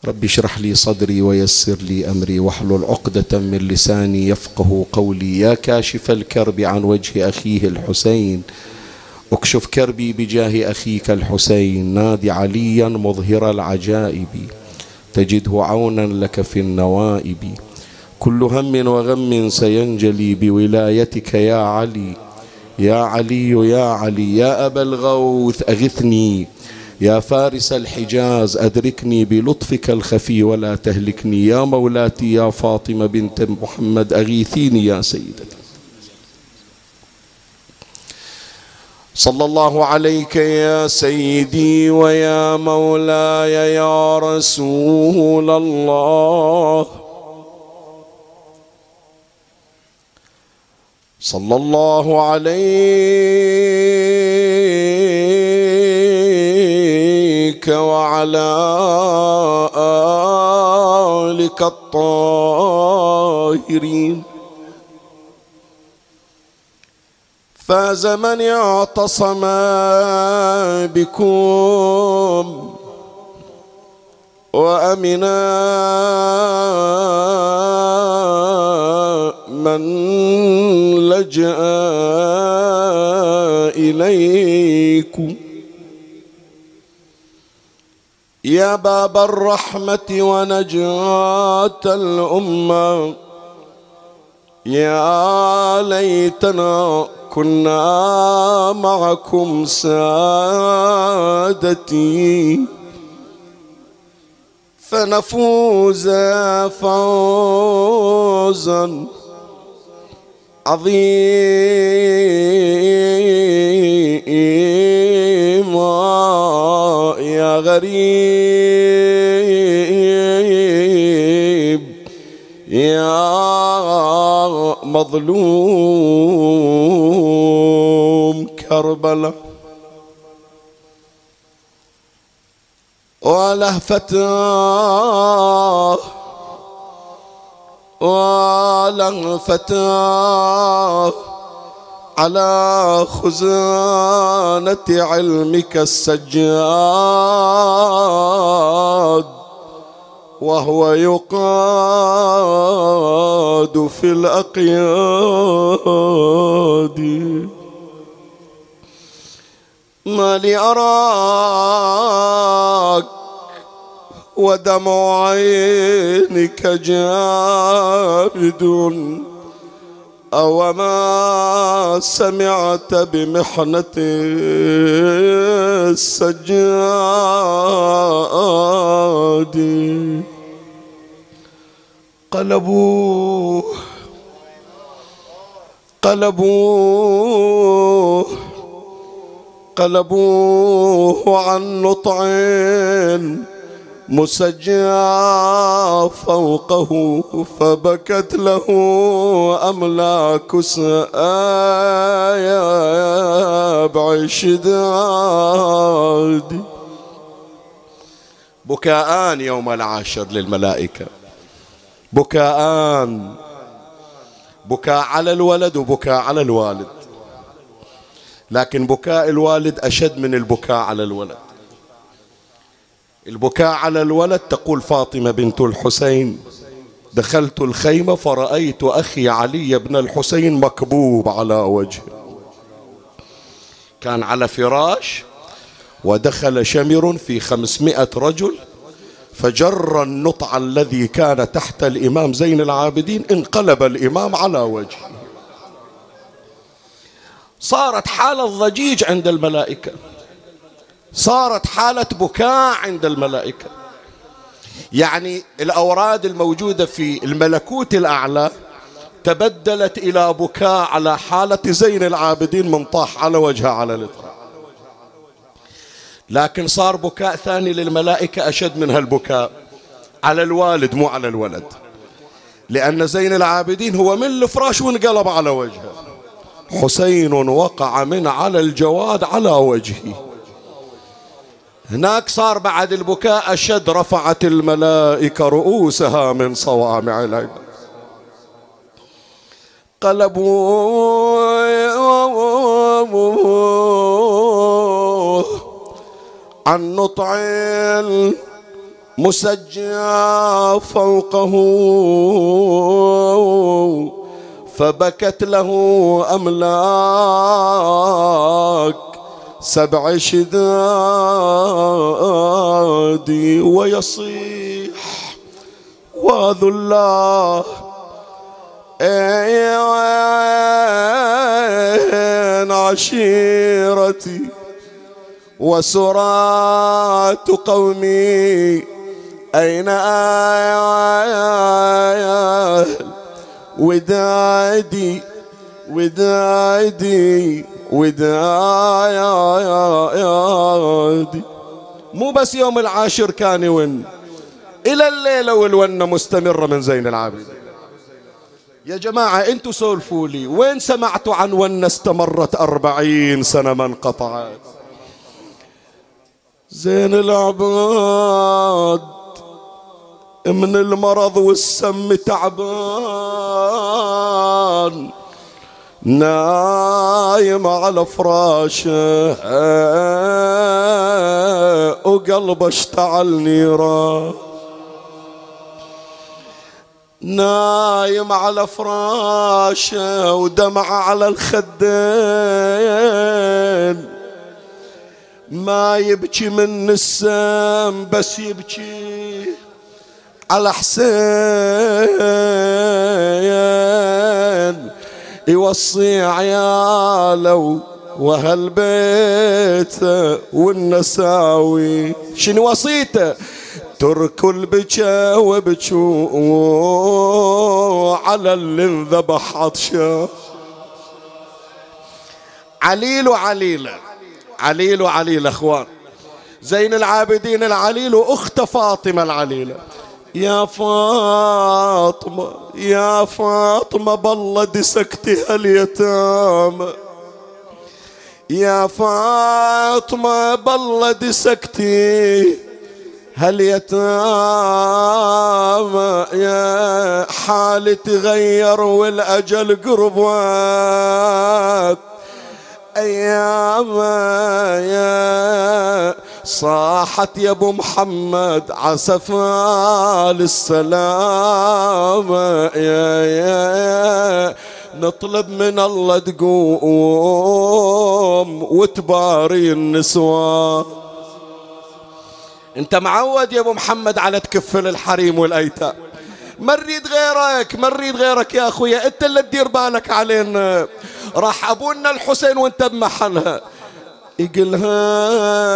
رب اشرح لي صدري ويسر لي أمري واحلل عقدة من لساني يفقه قولي. يا كاشف الكرب عن وجه أخيه الحسين اكشف كربي بجاه أخيك الحسين. نادي عليا مظهر العجائب تجده عونا لك في النوائب. كل هم وغم سينجلي بولايتك يا علي يا علي يا علي. يا أبا الغوث أغثني، يا فارس الحجاز أدركني بلطفك الخفي ولا تهلكني. يا مولاتي يا فاطمة بنت محمد أغيثيني يا سيدتي. صلى الله عليك يا سيدي ويا مولاي يا رسول الله. صلى الله عليك وعلى آلك الطاهرين. فاز من اعتصم بكم وأمنا من لجأ إليكم. يا باب الرحمة ونجاة الأمة، يا ليتنا كنا معكم سادتي فنفوز فوزا عظيما. يا غريب يا مظلوم كربلاء، ولهفتاه ولهفتاه على خزانة علمك السجاد وهو يقاد في الأقياد. ما لي أراك ودمع عينك جامد، أو ما سمعت بمحنة السجاد. قلبوه عن نطع مسجى فوقه، فبكت له أملاك سابع شداد. بكاءان يوم العاشر للملائكة، بكاءان، بكاء على الولد وبكاء على الوالد، لكن بكاء الوالد أشد من البكاء على الولد. البكاء على الولد تقول فاطمة بنت الحسين: دخلت الخيمة فرأيت أخي علي بن الحسين مكبوب على وجهه، كان على فراش ودخل شمر في 500 رجل فجر النطع الذي كان تحت الإمام زين العابدين، انقلب الإمام على وجهه. صارت حالة ضجيج عند الملائكة، صارت حالة بكاء عند الملائكة. يعني الأوراد الموجودة في الملكوت الأعلى تبدلت إلى بكاء على حالة زين العابدين من طاح على وجهه على الإطراء، لكن صار بكاء ثاني للملائكة أشد من هالبكاء على الوالد مو على الولد، لأن زين العابدين هو من الفراش وانقلب على وجهه. حسين وقع من على الجواد على وجهه. هناك صار بعد البكاء أشد، رفعت الملائكة رؤوسها من صوامع العباد. قلبوا عن نطع مسجى فوقه فبكت له أملاك 7 شداد ويصيح واذو الله أين عشيرتي وسرات قومي أين ودادي ودادي ودادي. مو بس يوم العاشر كان يون، إلى الليلة والونة مستمرة من زين العابدين. يا جماعة انتوا سولفوا لي، وين سمعتوا عن ونة استمرت 40 سنة ما انقطعت؟ زين العباد من المرض والسم تعبان، نايم على فراشه وقلبه اشتعل نيران، نايم على فراشه ودمع على الخدين، ما يبكي من السم بس يبكي على حسين، يوصي عياله وهالبيت والنساوي. شنو وصيته؟ تركوا البكا وبكوا على اللي انذبح عطشان. عليل وعليلة، عليل وعليلة اخوان، زين العابدين العليل واخت فاطمة العليلة. يا فاطمة يا فاطمة بالله دسكتي هاليتامى، يا فاطمة بالله دسكتي هاليتامى، يا حالي تغير والأجل قربت، أيام يا صاحت يا ابو محمد عسفال السلامة، يا نطلب من الله تقوم وتباري النسوان. انت معود يا ابو محمد على تكفل الحريم والايتام، ما نريد غيرك، ما نريد غيرك يا اخويا، انت اللي تدير بالك علينا. راح ابونا الحسين وانت بمحلها، يقلها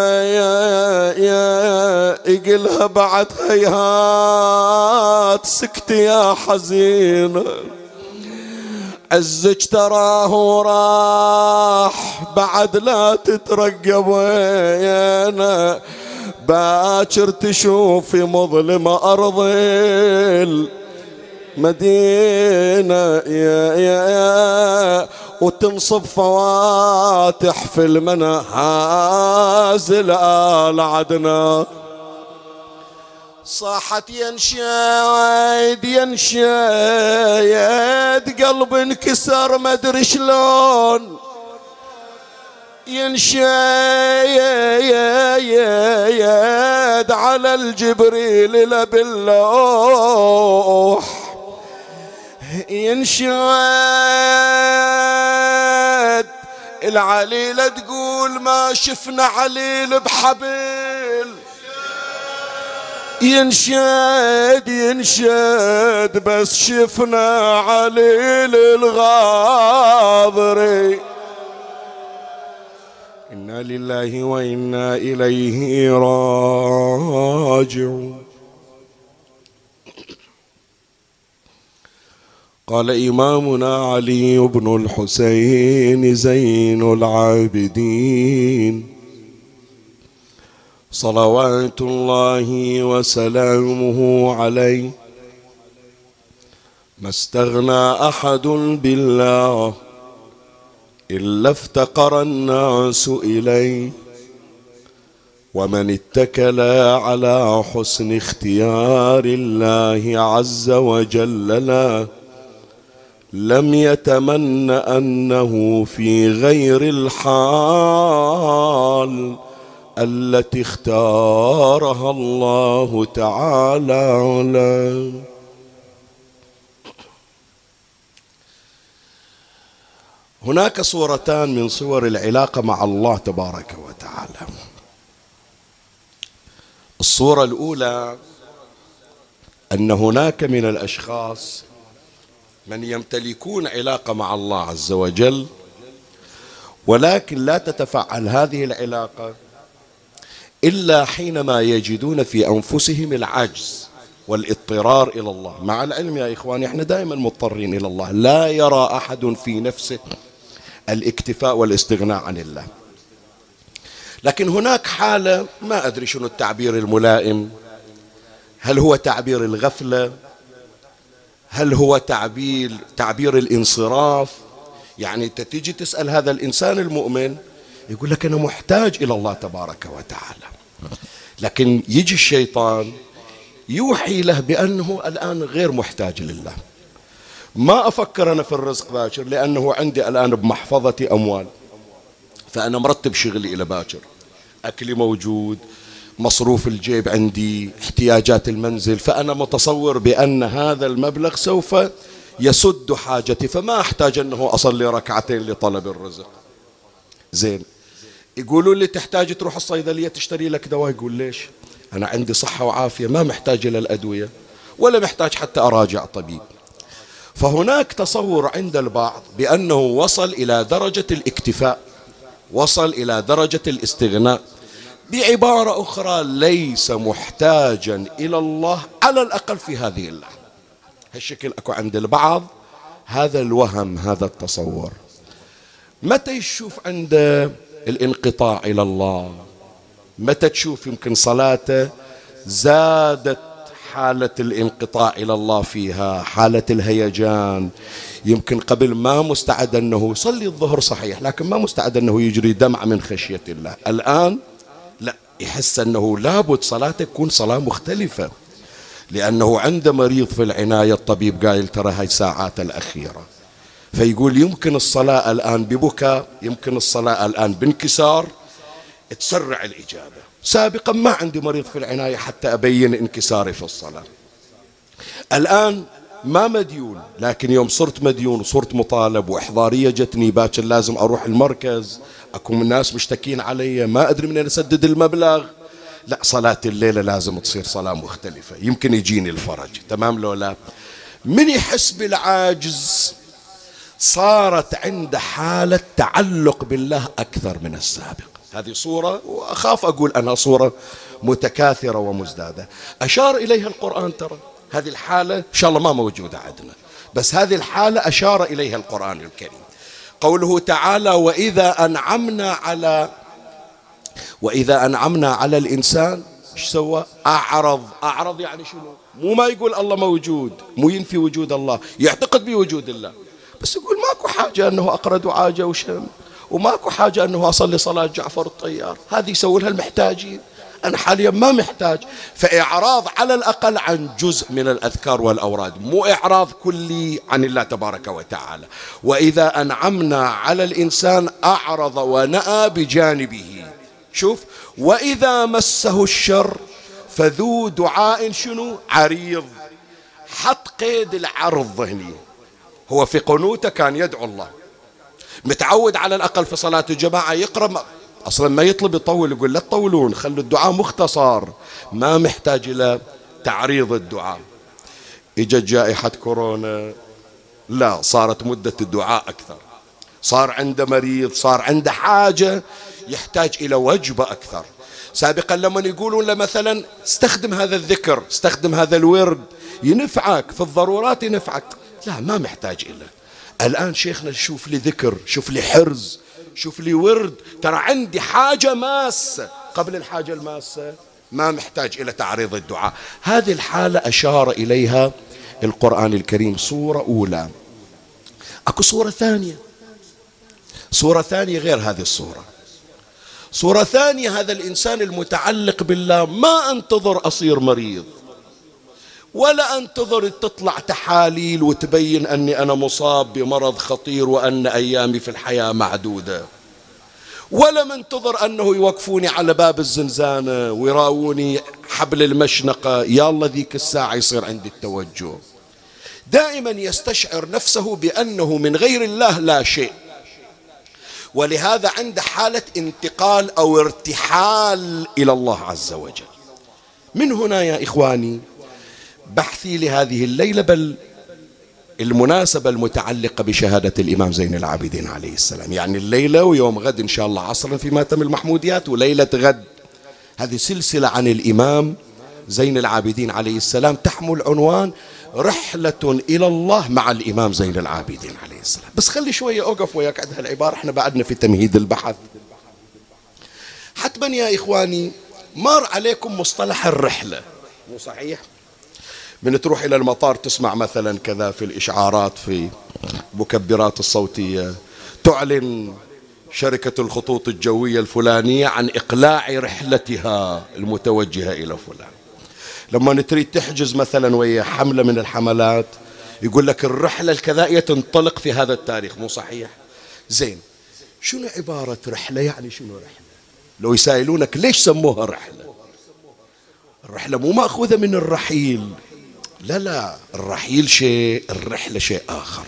يقلها بعد هيهات سكتي يا حزين، عزك تراه راح بعد لا تترقبين، باكر تشوفي مظلمة أرض المدينة يا وتنصب فواتح في المنازل آل عدنان. صاحت ينشايد ينشايد قلب انكسر ما ادري شلون، ينشايد على الجبريل لا باللوح، ينشاد العليلة تقول ما شفنا عليل بحبل، ينشاد ينشاد بس شفنا عليل الغاضري. إنا لله وإنا إليه راجعون. قال إمامنا علي بن الحسين زين العابدين صلوات الله وسلامه عليه: ما استغنى أحد بالله إلا افتقر الناس إليه، ومن اتكل على حسن اختيار الله عز وجل له لم يتمن أنه في غير الحال التي اختارها الله تعالى. هناك صورتان من صور العلاقة مع الله تبارك وتعالى. الصورة الأولى أن هناك من الأشخاص من يمتلكون علاقة مع الله عز وجل، ولكن لا تتفعل هذه العلاقة إلا حينما يجدون في أنفسهم العجز والاضطرار إلى الله. مع العلم يا إخواني احنا دائما مضطرين إلى الله، لا يرى أحد في نفسه الاكتفاء والاستغناء عن الله. لكن هناك حالة ما أدري شنو التعبير الملائم، هل هو تعبير الغفلة، هل هو تعبير الانصراف. يعني أنت تيجي تسأل هذا الإنسان المؤمن يقول لك أنا محتاج إلى الله تبارك وتعالى، لكن يجي الشيطان يوحي له بأنه الآن غير محتاج لله. ما أفكر أنا في الرزق باكر لأنه عندي الآن بمحفظتي أموال، فأنا مرتب شغلي إلى باكر، أكلي موجود، مصروف الجيب عندي، احتياجات المنزل، فأنا متصور بأن هذا المبلغ سوف يسد حاجتي، فما أحتاج أنه أصلي ركعتين لطلب الرزق. زين، يقولوا لي تحتاج تروح الصيدلية تشتري لك دواء، يقول ليش؟ أنا عندي صحة وعافية، ما محتاج إلى الأدوية ولا محتاج حتى أراجع طبيب. فهناك تصور عند البعض بأنه وصل إلى درجة الاكتفاء، وصل إلى درجة الاستغناء، بعبارة أخرى ليس محتاجا إلى الله على الأقل في هذه اللحظة. هالشكل أكو عند البعض هذا الوهم، هذا التصور. متى يشوف عند الانقطاع إلى الله؟ متى تشوف يمكن صلاته زادت حالة الانقطاع إلى الله فيها، حالة الهيجان، يمكن قبل ما مستعد أنه يصلي الظهر صحيح لكن ما مستعد أنه يجري دمع من خشية الله، الآن لا، يحس أنه لابد صلاته تكون صلاة مختلفة، لأنه عنده مريض في العناية، الطبيب قايل ترى هاي الساعات الأخيرة، فيقول يمكن الصلاة الآن ببكاء، يمكن الصلاة الآن بانكسار، تسرع الإجابة. سابقا ما عندي مريض في العناية حتى أبين انكساري في الصلاة، الآن ما مديون، لكن يوم صرت مديون وصرت مطالب وإحضارية جتني باكر لازم أروح المركز، أكو من الناس مشتكين علي ما أدري منين أسدد المبلغ، لا، صلاة الليلة لازم تصير صلاة مختلفة، يمكن يجيني الفرج. تمام لو لا؟ من يحس بالعاجز صارت عنده حالة تعلق بالله أكثر من السابق. هذه صورة، وأخاف أقول أنها صورة متكاثرة ومزدادة أشار إليها القرآن. ترى هذه الحالة إن شاء الله ما موجودة عندنا، بس هذه الحالة أشار إليها القرآن الكريم. قوله تعالى وإذا أنعمنا على الإنسان إيش سوى؟ أعرض يعني شنو؟ مو ما يقول الله موجود، مو ينفي وجود الله، يعتقد بوجود الله، بس يقول ماكو حاجة أنه أقرأ دعاء جوشم، وماكو حاجة أنه أصلي صلاة جعفر الطيار، هذه يسوي لها المحتاجين، أنا حاليا ما محتاج. فإعراض على الأقل عن جزء من الأذكار والأوراد، مو إعراض كلي عن الله تبارك وتعالى. وإذا أنعمنا على الإنسان أعرض ونأى بجانبه. شوف، وإذا مسه الشر فذو دعاء شنو؟ عريض. حط قيد العرض هني، هو في قنوته كان يدعو الله، متعود على الأقل في صلاة الجماعة يقرأ، أصلا ما يطلب يطول، يقول لا تطولون، خلوا الدعاء مختصر، ما محتاج إلى تعريض الدعاء. إجت جائحة كورونا، لا، صارت مدة الدعاء أكثر، صار عنده مريض، صار عنده حاجة يحتاج إلى وجبة أكثر. سابقا لما يقولون له مثلا استخدم هذا الذكر، استخدم هذا الورد ينفعك في الضرورات، ينفعك، لا، ما محتاج إله. الآن شيخنا شوف لي ذكر، شوف لي حرز، شوف لي ورد، ترى عندي حاجة ماسة، قبل الحاجة الماسة ما محتاج إلى تعريض الدعاء. هذه الحالة أشار إليها القرآن الكريم. صورة أولى. أكو صورة ثانية غير هذه الصورة. صورة ثانية، هذا الإنسان المتعلق بالله ما أنتظر أصير مريض، ولا أنتظر تطلع تحاليل وتبين أني أنا مصاب بمرض خطير وأن أيامي في الحياة معدودة، ولا منتظر أنه يوقفوني على باب الزنزانة ويراوني حبل المشنقة يا الله ذيك الساعة يصير عندي التوجه. دائما يستشعر نفسه بأنه من غير الله لا شيء، ولهذا عنده حالة انتقال أو ارتحال إلى الله عز وجل. من هنا يا إخواني بحثي لهذه الليلة، بل المناسبة المتعلقة بشهادة الإمام زين العابدين عليه السلام، يعني الليلة ويوم غد إن شاء الله عصرا في ماتم المحموديات، وليلة غد هذه سلسلة عن الإمام زين العابدين عليه السلام تحمل عنوان رحلة إلى الله مع الإمام زين العابدين عليه السلام. بس خلي شوية أوقف وياك عند هالعبارة، احنا بعدنا في تمهيد البحث. حتما يا إخواني مر عليكم مصطلح الرحلة، مو صحيح؟ من تروح إلى المطار تسمع مثلا كذا في الإشعارات في المكبرات الصوتية تعلن شركة الخطوط الجوية الفلانية عن إقلاع رحلتها المتوجهة إلى فلان. لما تريد تحجز مثلا ويا حملة من الحملات يقول لك الرحلة الكذائية تنطلق في هذا التاريخ، مو صحيح؟ زين، شنو عبارة رحلة؟ يعني شنو رحلة؟ لو يسائلونك ليش سموها رحلة؟ الرحلة مو مأخوذة من الرحيل، لا، الرحيل شيء، الرحلة شيء آخر.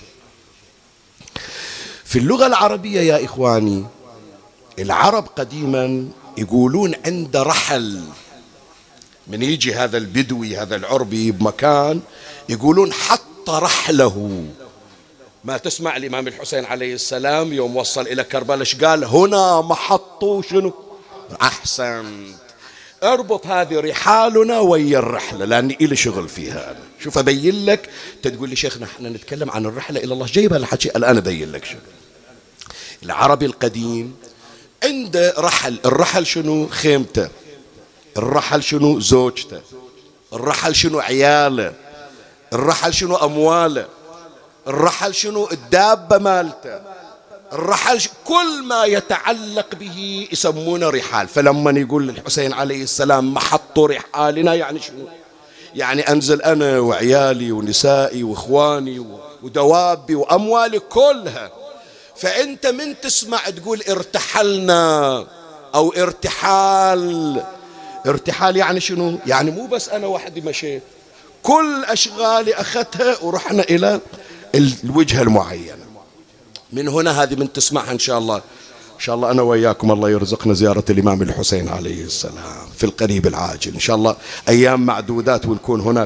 في اللغة العربية يا إخواني العرب قديما يقولون عند رحل، من يجي هذا البدوي هذا العربي بمكان يقولون حط رحله. ما تسمع الإمام الحسين عليه السلام يوم وصل إلى كربلاء ايش قال؟ هنا محطوا شنو؟ أحسن، اربط هذه رحالنا ويا الرحلة، لأني إلي شغل فيها أنا. شوف أبين لك، تقول لي شيخنا احنا نتكلم عن الرحلة إلى الله، جايبها الحكي الآن أبين لك. شو العربي القديم عنده رحل، الرحل شنو؟ خيمته، الرحل شنو؟ زوجته، الرحل شنو؟ عياله، الرحل شنو؟ أمواله، الرحل شنو؟ الدابة مالته، الرحل كل ما يتعلق به يسمونه رحال. فلما يقول الحسين عليه السلام محط رحالنا يعني شنو؟ يعني أنزل أنا وعيالي ونسائي وإخواني ودوابي وأموالي كلها. فأنت من تسمع تقول ارتحلنا أو ارتحال، ارتحال يعني شنو؟ يعني مو بس أنا وحدي مشيت، كل أشغالي أخذتها ورحنا إلى الوجهة المعينة. من هنا هذه من تسمعها إن شاء الله، إن شاء الله أنا وياكم الله يرزقنا زيارة الإمام الحسين عليه السلام في القريب العاجل إن شاء الله، أيام معدودات ونكون هناك.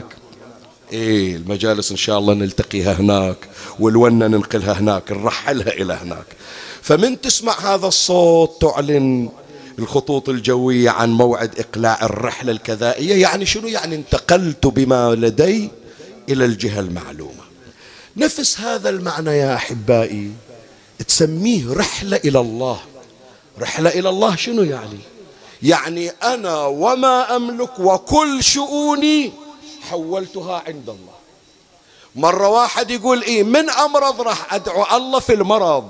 المجالس إن شاء الله نلتقيها هناك، والونة ننقلها هناك، نرحلها إلى هناك. فمن تسمع هذا الصوت تعلن الخطوط الجوية عن موعد إقلاع الرحلة الكذائية، يعني شنو؟ يعني انتقلت بما لدي إلى الجهة المعلومة. نفس هذا المعنى يا أحبائي تسميه رحلة إلى الله. رحلة إلى الله شنو يعني؟ يعني أنا وما أملك وكل شؤوني حولتها عند الله. مرة واحد يقول من أمرض راح أدعو الله في المرض.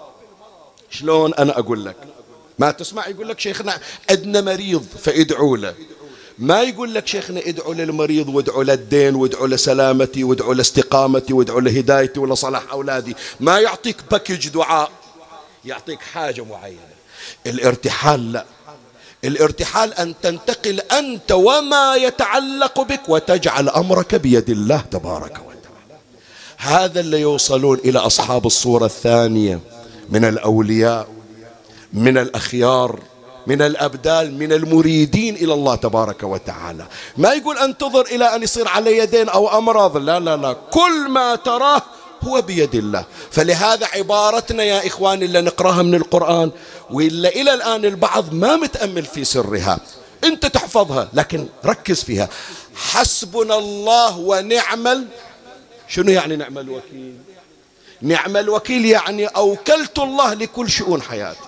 شلون أنا أقول لك؟ ما تسمع يقول لك شيخنا عندنا مريض فادعوا له، ما يقول لك شيخنا ادعوا للمريض وادعوا للدين وادعوا لسلامتي وادعوا لاستقامتي وادعوا لهدايتي ولا صلاح أولادي. ما يعطيك باكج دعاء، يعطيك حاجة معينة. الارتحال لا، الارتحال أن تنتقل أنت وما يتعلق بك وتجعل أمرك بيد الله تبارك وتعالى. هذا اللي يوصلون إلى أصحاب الصورة الثانية من الأولياء، من الأخيار، من الأبدال، من المريدين إلى الله تبارك وتعالى. ما يقول أنتظر إلى أن يصير علي يدين أو أمراض، لا، كل ما تراه هو بيد الله. فلهذا عبارتنا يا إخواني اللي نقراها من القرآن وإلا إلى الآن البعض ما متأمل في سرها، أنت تحفظها لكن ركز فيها. حسبنا الله ونعم شنو يعني نعم الوكيل؟ نعم الوكيل يعني أوكلت الله لكل شؤون حياتي،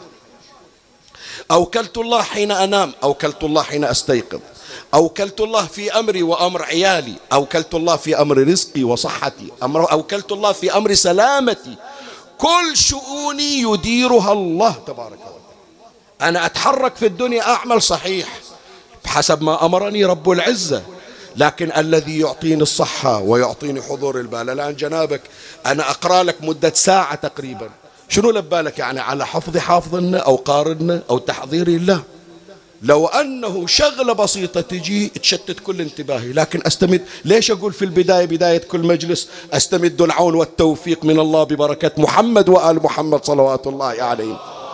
أوكلت الله حين أنام، أوكلت الله حين أستيقظ، أوكلت الله في أمري وأمر عيالي، أوكلت الله في أمر رزقي وصحتي، أوكلت الله في أمر سلامتي. كل شؤوني يديرها الله تبارك وتعالى. أنا أتحرك في الدنيا أعمل صحيح بحسب ما أمرني رب العزة، لكن الذي يعطيني الصحة ويعطيني حضور البال. الآن جنابك أنا أقرأ لك مدة ساعة تقريبا شنو لبالك يعني على حفظي حافظنا أو قارنا أو تحضيري؟ لا، لو أنه شغلة بسيطة تجي تشتت كل انتباهي، لكن أستمد. ليش أقول في البداية بداية كل مجلس أستمد العون والتوفيق من الله ببركة محمد وآل محمد صلوات الله عليهم.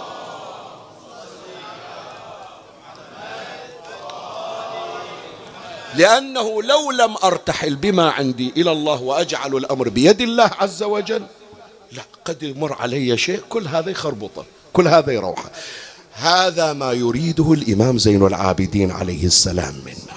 لأنه لو لم أرتحل بما عندي إلى الله وأجعل الأمر بيد الله عز وجل، لا، قد يمر علي شيء كل هذا يخربطه، كل هذا يروحه. هذا ما يريده الإمام زين العابدين عليه السلام منا.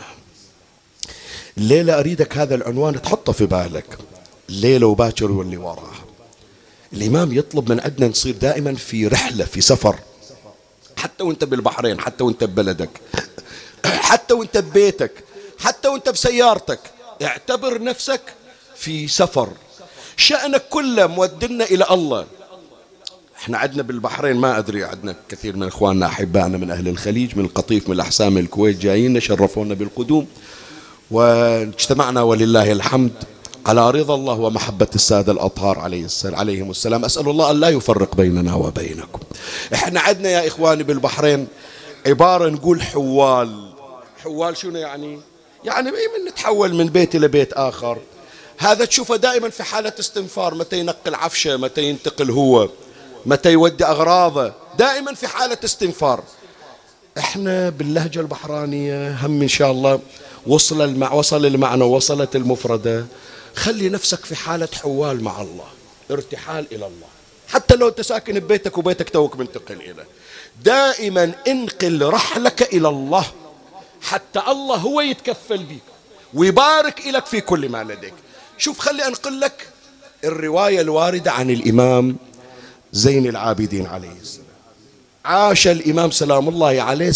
الليلة أريدك هذا العنوان تحطه في بالك، الليلة وباكر واللي وراها. الإمام يطلب من عندنا نصير دائما في رحلة، في سفر، حتى وانت بالبحرين، حتى وانت ببلدك، حتى وانت ببيتك، حتى وانت بسيارتك، اعتبر نفسك في سفر، شأنك كله مودنا إلى الله. احنا عندنا بالبحرين، ما أدري، عندنا كثير من إخواننا أحبائنا من أهل الخليج، من القطيف، من الأحساء، من الكويت، جايين شرفونا بالقدوم، واجتمعنا ولله الحمد على رضا الله ومحبة السادة الأطهار عليهم السلام. أسأل الله أن لا يفرق بيننا وبينكم. احنا عندنا يا إخواني بالبحرين عبارة نقول حوال. حوال شنو يعني؟ يعني من نتحول من بيت إلى بيت آخر. هذا تشوفه دائما في حالة استنفار، متى ينقل عفشه، متى ينتقل هو، متى يودي أغراضه، دائما في حالة استنفار. احنا باللهجة البحرانية هم إن شاء الله وصل المعنى، وصلت المفردة. خلي نفسك في حالة حوال مع الله، ارتحال إلى الله، حتى لو أنت ساكن ببيتك وبيتك توك منتقل إليه، دائما انقل رحلك إلى الله، حتى الله هو يتكفل بك ويبارك لك في كل ما لديك. شوف، خلي أنقل لك الرواية الواردة عن الإمام زين العابدين عليه السلام. عاش الإمام سلام الله عليه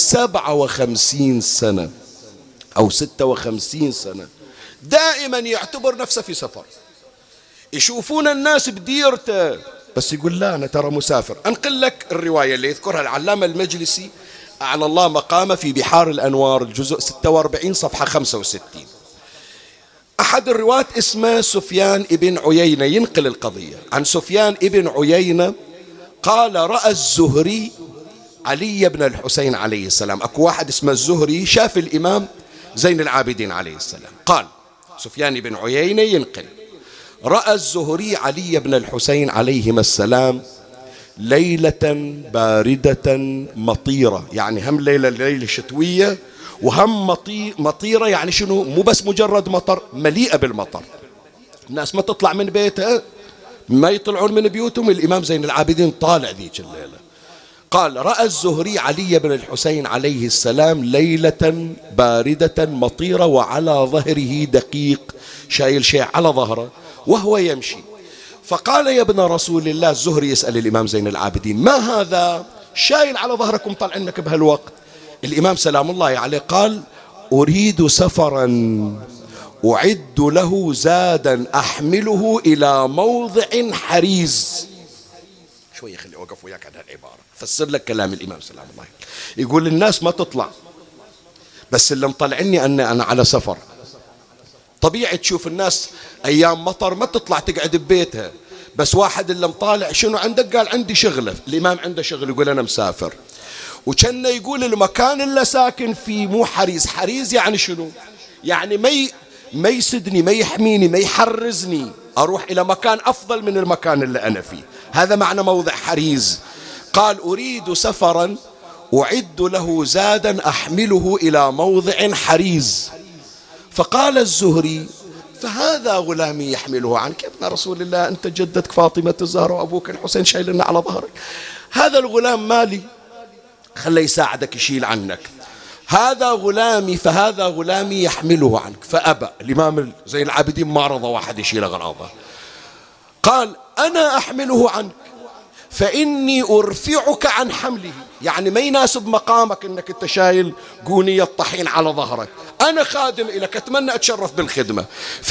57 سنة أو 56 سنة، دائما يعتبر نفسه في سفر. يشوفون الناس بديرته بس يقول لا، أنا ترى مسافر. أنقل لك الرواية اللي يذكرها العلامة المجلسي أعلى الله مقامه في بحار الأنوار، الجزء 46 صفحة 65. أحد الرواة اسمه سفيان ابن عيينة ينقل القضية عن سفيان ابن عيينة قال: رأى الزهري علي بن الحسين عليه السلام. أكو واحد اسمه الزهري شاف الإمام زين العابدين عليه السلام. قال سفيان بن عيينة ينقل: رأى الزهري علي بن الحسين عليهما السلام ليلة باردة مطيرة، يعني هم ليلة شتوية وهم مطيرة، يعني شنو؟ مو بس مجرد مطر، مليئة بالمطر. الناس ما تطلع من بيتها، ما يطلعون من بيوتهم، الإمام زين العابدين طالع ذيك الليلة. قال: رأى الزهري علي بن الحسين عليه السلام ليلة باردة مطيرة وعلى ظهره دقيق، شايل شيء على ظهره وهو يمشي. فقال: يا ابن رسول الله، الزهري يسأل الإمام زين العابدين: ما هذا شايل على ظهركم طلعنك بهالوقت؟ الإمام سلام الله عليه قال: أريد سفرا أعد له زادا أحمله إلى موضع حريز. شوية خلي أوقف وياك على هالعبارة، فسر لك كلام الإمام سلام الله. يقول الناس ما تطلع، بس اللي مطلعني أنا على سفر. طبيعي تشوف الناس أيام مطر ما تطلع تقعد ببيتها، بس واحد اللي مطالع شنو عندك؟ قال عندي شغلة. الإمام عنده شغل، يقول أنا مسافر. وكان يقول المكان اللي ساكن فيه مو حريز. حريز يعني شنو؟ يعني ما يسدني، ما يحميني، ما يحرزني، أروح إلى مكان أفضل من المكان اللي أنا فيه. هذا معنى موضع حريز. قال: أريد سفرا أعد له زادا أحمله إلى موضع حريز. فقال الزهري: فهذا غلامي يحمله عنك. يا ابن رسول الله، أنت جدتك فاطمة الزهراء وأبوك الحسين شايلنا على ظهرك، هذا الغلام مالي، خليه يساعدك يشيل عنك. هذا غلامي، فهذا غلامي يحمله عنك. فأبى الإمام زين العابدين، ما رضى واحد يشيل أغراضه. قال: أنا أحمله عنك فإني أرفعك عن حمله. يعني ما يناسب مقامك أنك أنت شايل قونية طحين على ظهرك، أنا خادم لك، أتمنى أتشرف بالخدمة،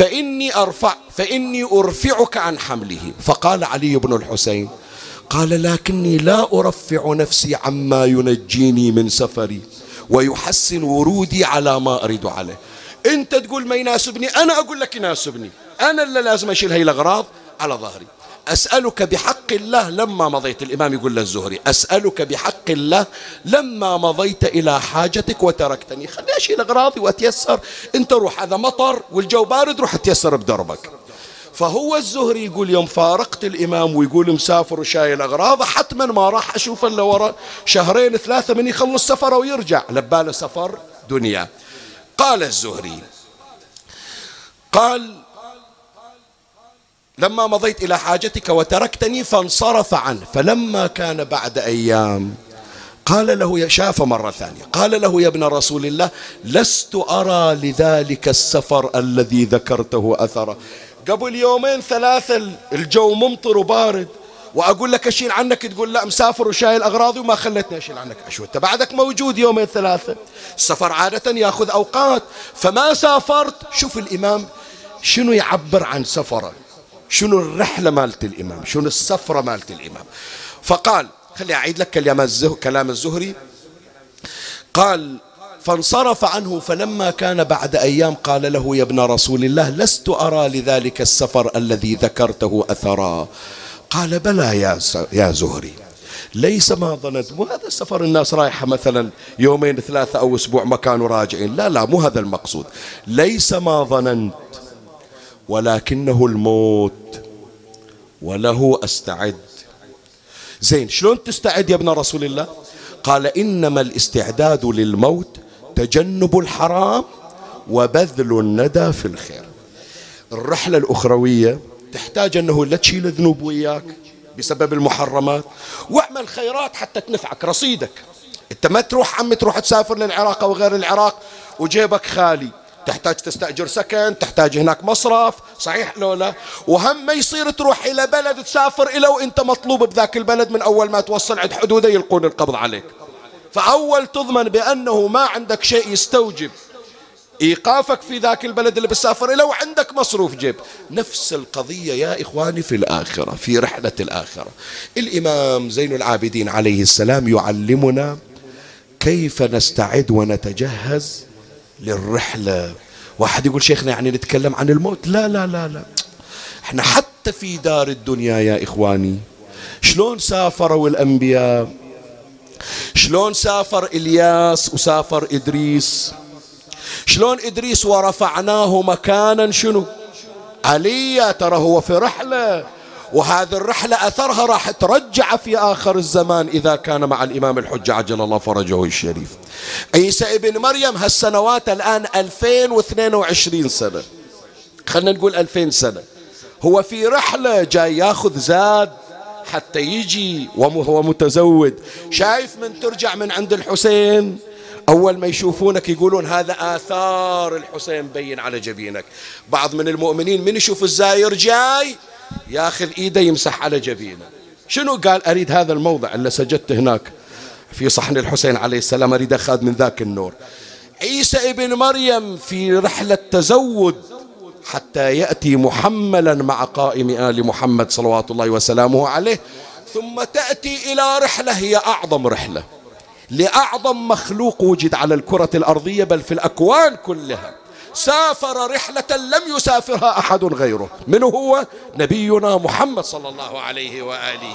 فإني أرفعك عن حمله. فقال علي بن الحسين: قال: لكني لا أرفع نفسي عما ينجيني من سفري ويحسن ورودي على ما أريد عليه. أنت تقول ما يناسبني، أنا أقول لك يناسبني، أنا اللي لازم أشيل هاي الأغراض على ظهري. أسألك بحق الله لما مضيت، الإمام يقول للزهري أسألك بحق الله لما مضيت إلى حاجتك وتركتني، خلي أشيل أغراضي وأتيسر، أنت روح، هذا مطر والجو بارد، روح أتيسر بدربك. فهو الزهري يقول يوم فارقت الإمام ويقول مسافر وشايل أغراضه، حتما ما راح أشوف إلا ورا شهرين 3 من يخلص سفره ويرجع، لباله سفر دنيا. قال الزهري قال لما مضيت إلى حاجتك وتركتني فانصرف عنه، فلما كان بعد أيام قال له، شاف مرة ثانية، قال له يا ابن رسول الله لست أرى لذلك السفر الذي ذكرته أثره. قبل 2 3 الجو ممطر وبارد، وأقول لك أشيل عنك تقول لا مسافر وشايل أغراضي وما خلتني أشيل عنك، أشو أنت بعدك موجود 2 3. السفر عادة يأخذ أوقات، فما سافرت. شوف الإمام شنو يعبر عن سفره، شنو الرحلة مالت الإمام، شنو السفرة مالت الإمام. فقال، خلي أعيد لك كلام الزهري، قال فانصرف عنه فلما كان بعد أيام قال له يا ابن رسول الله لست أرى لذلك السفر الذي ذكرته أثرا. قال بلى يا زهري، ليس ما ظننت، مو هذا السفر الناس رايحة مثلا 2 3 أو أسبوع ما كانوا راجعين، لا لا مو هذا المقصود، ليس ما ظننت ولكنه الموت وله أستعد. زين شلون تستعد يا ابن رسول الله؟ قال إنما الاستعداد للموت تجنب الحرام وبذل الندى في الخير. الرحلة الأخروية تحتاج أنه لا تشيل ذنوب وياك بسبب المحرمات، واعمل خيرات حتى تنفعك رصيدك. انت ما تروح تروح تسافر للعراق أو غير العراق وجيبك خالي، تحتاج تستأجر سكن، تحتاج هناك مصرف، صحيح لولا؟ وهم ما يصير تروح إلى بلد تسافر إلى وإنت مطلوب بذاك البلد، من أول ما توصل عند حدوده يلقون القبض عليك. فأول تضمن بأنه ما عندك شيء يستوجب إيقافك في ذاك البلد اللي بتسافر إليه وعندك مصروف جيب. نفس القضية يا إخواني في الآخرة، في رحلة الآخرة. الإمام زين العابدين عليه السلام يعلمنا كيف نستعد ونتجهز للرحلة. واحد يقول شيخنا يعني نتكلم عن الموت، لا لا لا لا، احنا حتى في دار الدنيا يا إخواني شلون سافروا الأنبياء، شلون سافر إلياس وسافر إدريس، شلون إدريس ورفعناه مكانا شنو عليا، ترى هو في رحلة، وهذه الرحلة أثرها راح ترجع في آخر الزمان إذا كان مع الإمام الحجة عجل الله فرجه الشريف. عيسى ابن مريم هالسنوات الآن 2022 سنة، خلنا نقول 2000 سنة، هو في رحلة جاي ياخذ زاد حتى يجي، وهو متزود. شايف من ترجع من عند الحسين أول ما يشوفونك يقولون هذا آثار الحسين بين على جبينك. بعض من المؤمنين من يشوف الزاير جاي ياخذ إيده يمسح على جبينه. شنو قال؟ أريد هذا الموضع اللي سجدت هناك في صحن الحسين عليه السلام، أريد أخذ من ذاك النور. عيسى ابن مريم في رحلة تزود حتى يأتي محملا مع قائم آل محمد صلوات الله وسلامه عليه، ثم تأتي إلى رحلة هي أعظم رحلة لأعظم مخلوق وجد على الكرة الأرضية بل في الأكوان كلها. سافر رحلة لم يسافرها أحد غيره، من هو؟ نبينا محمد صلى الله عليه وآله.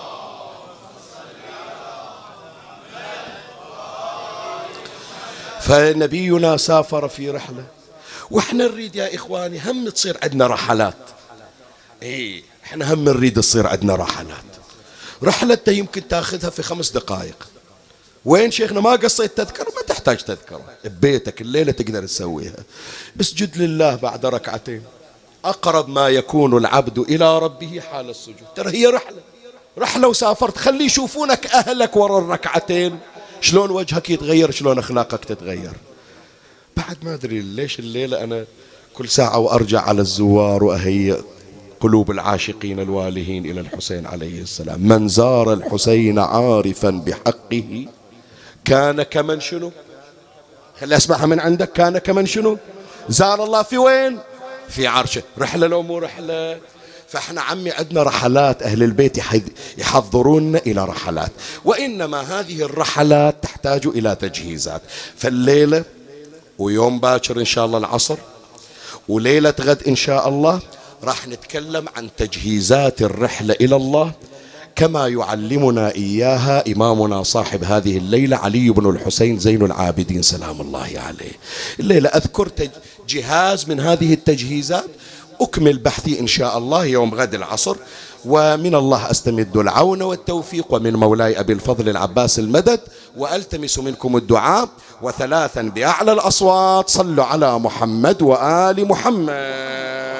فنبينا سافر في رحلة، وإحنا نريد يا إخواني هم تصير عندنا رحلات. إحنا هم نريد تصير عندنا رحلات. رحلة يمكن تاخذها في 5 دقائق. وين شيخنا ما قصيت تذكرة؟ ما تحتاج تذكرة، ببيتك الليلة تقدر تسويها. اسجد لله بعد ركعتين، أقرب ما يكون العبد إلى ربه حال السجود. ترى هي رحلة وسافرت، خلي يشوفونك أهلك ورا الركعتين شلون وجهك يتغير، شلون أخلاقك تتغير. بعد ما أدري ليش الليلة أنا كل ساعة وأرجع على الزوار وأهيئ قلوب العاشقين الوالهين إلى الحسين عليه السلام. من زار الحسين عارفا بحقه كان كمن شنو؟ خلي أسمعها من عندك. كان كمن شنو؟ زار الله في وين؟ في عرشه. رحلة لو مو رحلة؟ فاحنا عمي عندنا رحلات، أهل البيت يحضروننا إلى رحلات، وإنما هذه الرحلات تحتاج إلى تجهيزات. فالليلة ويوم باكر إن شاء الله العصر وليلة غد إن شاء الله راح نتكلم عن تجهيزات الرحلة إلى الله كما يعلمنا إياها إمامنا صاحب هذه الليلة علي بن الحسين زين العابدين سلام الله عليه. الليلة أذكر جهاز من هذه التجهيزات، أكمل بحثي إن شاء الله يوم غد العصر، ومن الله أستمد العون والتوفيق، ومن مولاي أبي الفضل العباس المدد، وألتمس منكم الدعاء. وثلاثا بأعلى الأصوات صلوا على محمد وآل محمد.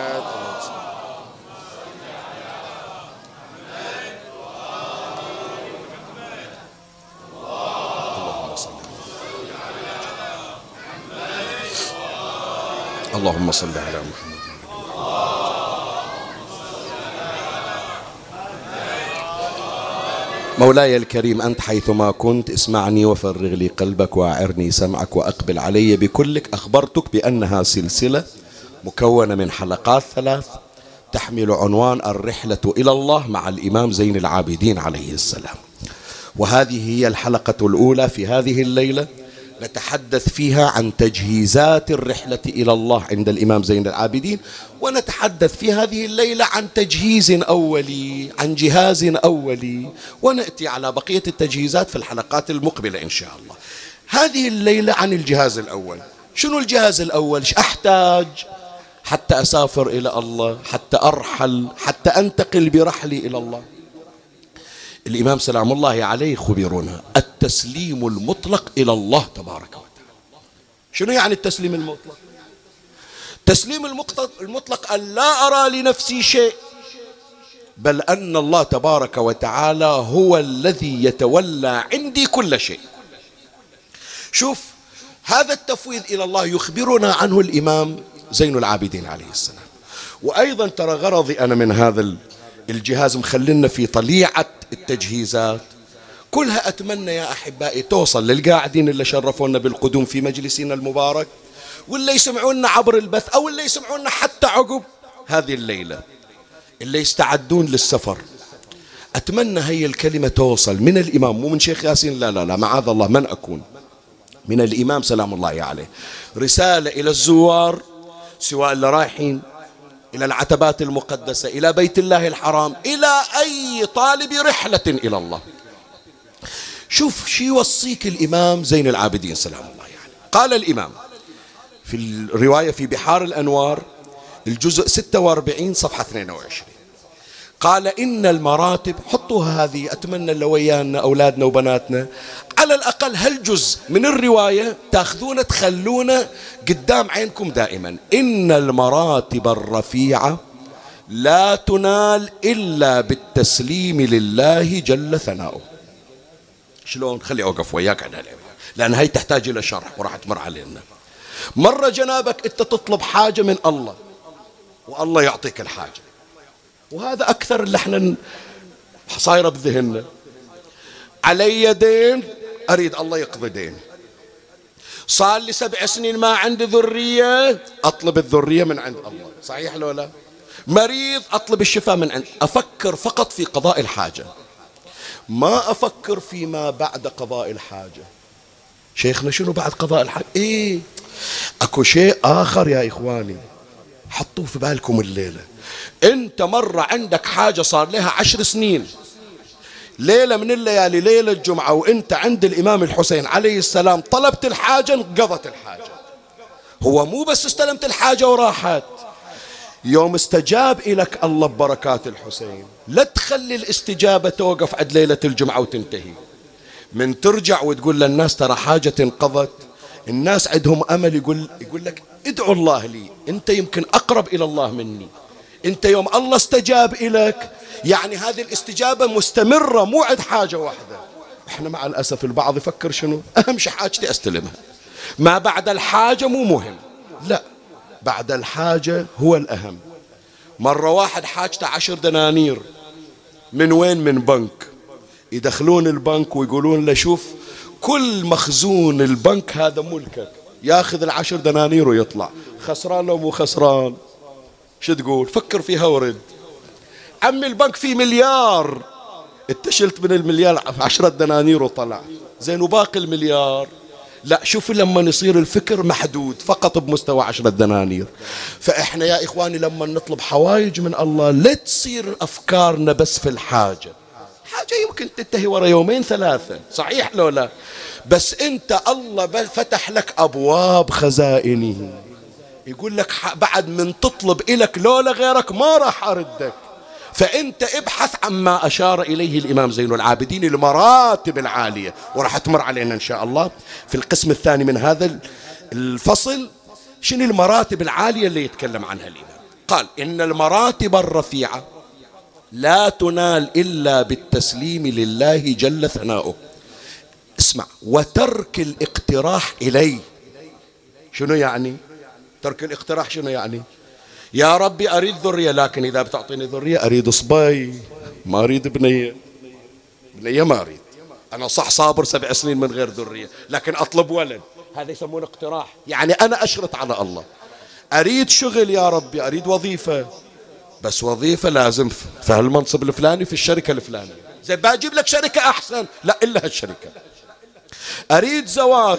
اللهم صل على محمد. مولاي الكريم، أنت حيثما كنت اسمعني وفرغ لي قلبك وأعرني سمعك وأقبل علي بكلك. أخبرتك بأنها سلسلة مكونة من حلقات 3 تحمل عنوان الرحلة إلى الله مع الإمام زين العابدين عليه السلام، وهذه هي الحلقة الأولى في هذه الليلة، نتحدث فيها عن تجهيزات الرحلة إلى الله عند الإمام زين العابدين، ونتحدث في هذه الليلة عن تجهيز أولي، عن جهاز أولي، ونأتي على بقية التجهيزات في الحلقات المقبلة إن شاء الله. هذه الليلة عن الجهاز الأول. شنو الجهاز الأول؟ أحتاج حتى أسافر إلى الله، حتى أرحل، حتى أنتقل برحلي إلى الله؟ الإمام سلام الله عليه خبرنا التسليم المطلق إلى الله تبارك وتعالى. شنو يعني التسليم المطلق؟ التسليم المطلق أن لا أرى لنفسي شيء، بل أن الله تبارك وتعالى هو الذي يتولى عندي كل شيء. شوف، هذا التفويض إلى الله يخبرنا عنه الإمام زين العابدين عليه السلام. وأيضا ترى غرضي أنا من هذا الجهاز مخلنا في طليعة التجهيزات كلها، أتمنى يا أحبائي توصل للقاعدين اللي شرفونا بالقدوم في مجلسنا المبارك، واللي يسمعونا عبر البث، أو اللي يسمعونا حتى عقب هذه الليلة، اللي يستعدون للسفر. أتمنى هي الكلمة توصل من الإمام، مو من شيخ ياسين، لا لا لا، معاذ الله من أكون، من الإمام سلام الله عليه، رسالة إلى الزوار، سواء اللي رايحين إلى العتبات المقدسة، إلى بيت الله الحرام، إلى أي طالب رحلة إلى الله. شوف شي يوصيك الإمام زين العابدين سلام الله عليه. قال الإمام في الرواية في بحار الأنوار الجزء 46 صفحة 22، قال إن المراتب، حطوها هذه، أتمنى اللي ويانا أولادنا وبناتنا على الأقل هالجزء من الرواية تأخذونه تخلونه قدام عينكم دائما. إن المراتب الرفيعة لا تنال إلا بالتسليم لله جل ثناؤه. شلون؟ خلي أوقف وياك على لأن هي تحتاج إلى شرح وراح تمر علينا. مرة جنابك أنت تطلب حاجة من الله والله يعطيك الحاجة، وهذا أكثر اللي احنا صايرة بذهننا. علي دين أريد الله يقضي دين، صار لي 7 سنين ما عندي ذرية أطلب الذرية من عند الله، صحيح لو لا؟ مريض أطلب الشفاء من عند، أفكر فقط في قضاء الحاجة، ما أفكر فيما بعد قضاء الحاجة. شيخنا شنو بعد قضاء الحاجة؟ إيه أكو شيء آخر يا إخواني، حطوه في بالكم الليلة. أنت مرة عندك حاجة صار لها 10 سنين، ليلة من الليالي ليلة الجمعة وأنت عند الإمام الحسين عليه السلام طلبت الحاجة انقضت الحاجة. هو مو بس استلمت الحاجة وراحت، يوم استجاب إليك الله ببركات الحسين لا تخلي الاستجابة توقف عند ليلة الجمعة وتنتهي. من ترجع وتقول للناس ترى حاجة انقضت، الناس عندهم أمل، يقول لك ادعوا الله لي، أنت يمكن أقرب إلى الله مني، أنت يوم الله استجاب إليك يعني هذه الاستجابة مستمرة، مو عند حاجة واحدة. احنا مع الأسف البعض يفكر شنو أهم شيء حاجتي أستلمها، ما بعد الحاجة مو مهم، لا بعد الحاجة هو الأهم. مرة واحد حاجته 10 دنانير، من وين؟ من بنك، يدخلون البنك ويقولون له شوف كل مخزون البنك هذا ملكك، ياخذ 10 دنانير ويطلع. خسران لو مو خسران؟ شو تقول؟ فكر فيها ورد. عمي البنك فيه مليار، انت شلت من المليار 10 دنانير وطلع، زين وباقي المليار لا، شوف لما يصير الفكر محدود فقط بمستوى 10 دنانير. فإحنا يا إخواني لما نطلب حوايج من الله لا تصير أفكارنا بس في الحاجة. حاجة يمكن تنتهي ورا يومين ثلاثة، صحيح لو لا؟ بس أنت الله فتح لك أبواب خزائنه، يقول لك بعد من تطلب إلك لولا غيرك ما راح أردك. فأنت ابحث عما أشار إليه الإمام زين العابدين، المراتب العالية، وراح تمر علينا إن شاء الله في القسم الثاني من هذا الفصل شنو المراتب العالية اللي يتكلم عنها الإمام. قال إن المراتب الرفيعة لا تنال إلا بالتسليم لله جل ثناؤه. اسمع، وترك الاقتراح إليه. شنو يعني ترك الاقتراح؟ شنو يعني؟ يا ربي أريد ذرية، لكن إذا بتعطيني ذرية أريد صبي، ما أريد بنية. بنية ما أريد، أنا صح صابر 7 سنين من غير ذرية، لكن أطلب ولد. هذا يسمونه اقتراح، يعني أنا أشرط على الله. أريد شغل يا ربي، أريد وظيفة، بس وظيفة لازم في هالمنصب الفلاني في الشركة الفلانية. زين بجيب لك شركة أحسن، لا إلا هالشركة. أريد زواج،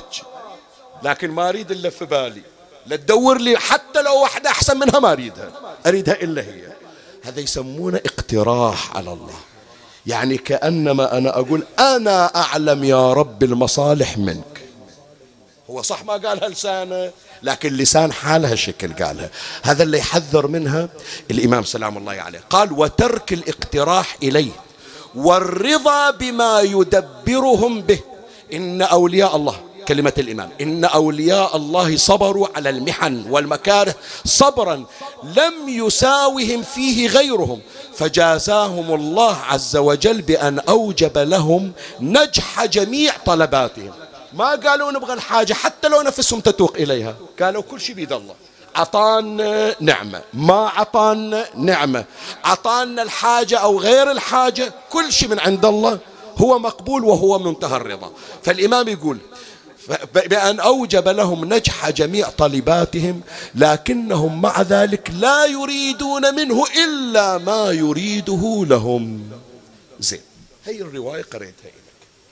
لكن ما أريد إلا في بالي، لا تدور لي حتى لو واحدة أحسن منها ما أريدها، أريدها إلا هي. هذا يسمونه اقتراح على الله. يعني كأنما أنا أقول أنا أعلم يا رب المصالح منك. هو صح ما قالها لسانه، لكن لسان حالها شكل قالها. هذا اللي يحذر منها الإمام سلام الله عليه. قال وترك الاقتراح إليه والرضا بما يدبرهم به. إن أولياء الله، كلمة الإمام، إن أولياء الله صبروا على المحن والمكاره صبرا لم يساوهم فيه غيرهم، فجازاهم الله عز وجل بأن أوجب لهم نجح جميع طلباتهم. ما قالوا نبغى الحاجة حتى لو نفسهم تتوق إليها، قالوا كل شيء بيد الله. عطانا نعمة، ما عطانا نعمة، عطانا الحاجة أو غير الحاجة، كل شيء من عند الله هو مقبول وهو منتهى الرضا. فالإمام يقول بأن أوجب لهم نجح جميع طلباتهم، لكنهم مع ذلك لا يريدون منه إلا ما يريده لهم. زين، هي الرواية قريتها إليك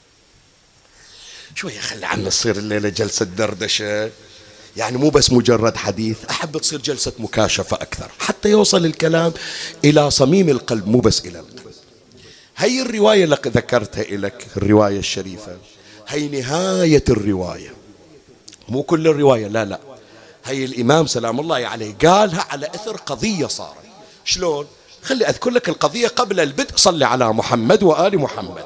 شوية، خلي عنا تصير الليلة جلسة دردشة، يعني مو بس مجرد حديث، أحب تصير جلسة مكاشفة أكثر حتى يوصل الكلام إلى صميم القلب مو بس إلى القلب. هي الرواية اللي ذكرتها إليك، الرواية الشريفة، هي نهاية الرواية، مو كل الرواية، لا لا، هي الإمام سلام الله عليه قالها على إثر قضية صارت. شلون؟ خلي أذكر لك القضية قبل البدء. صل على محمد وآل محمد.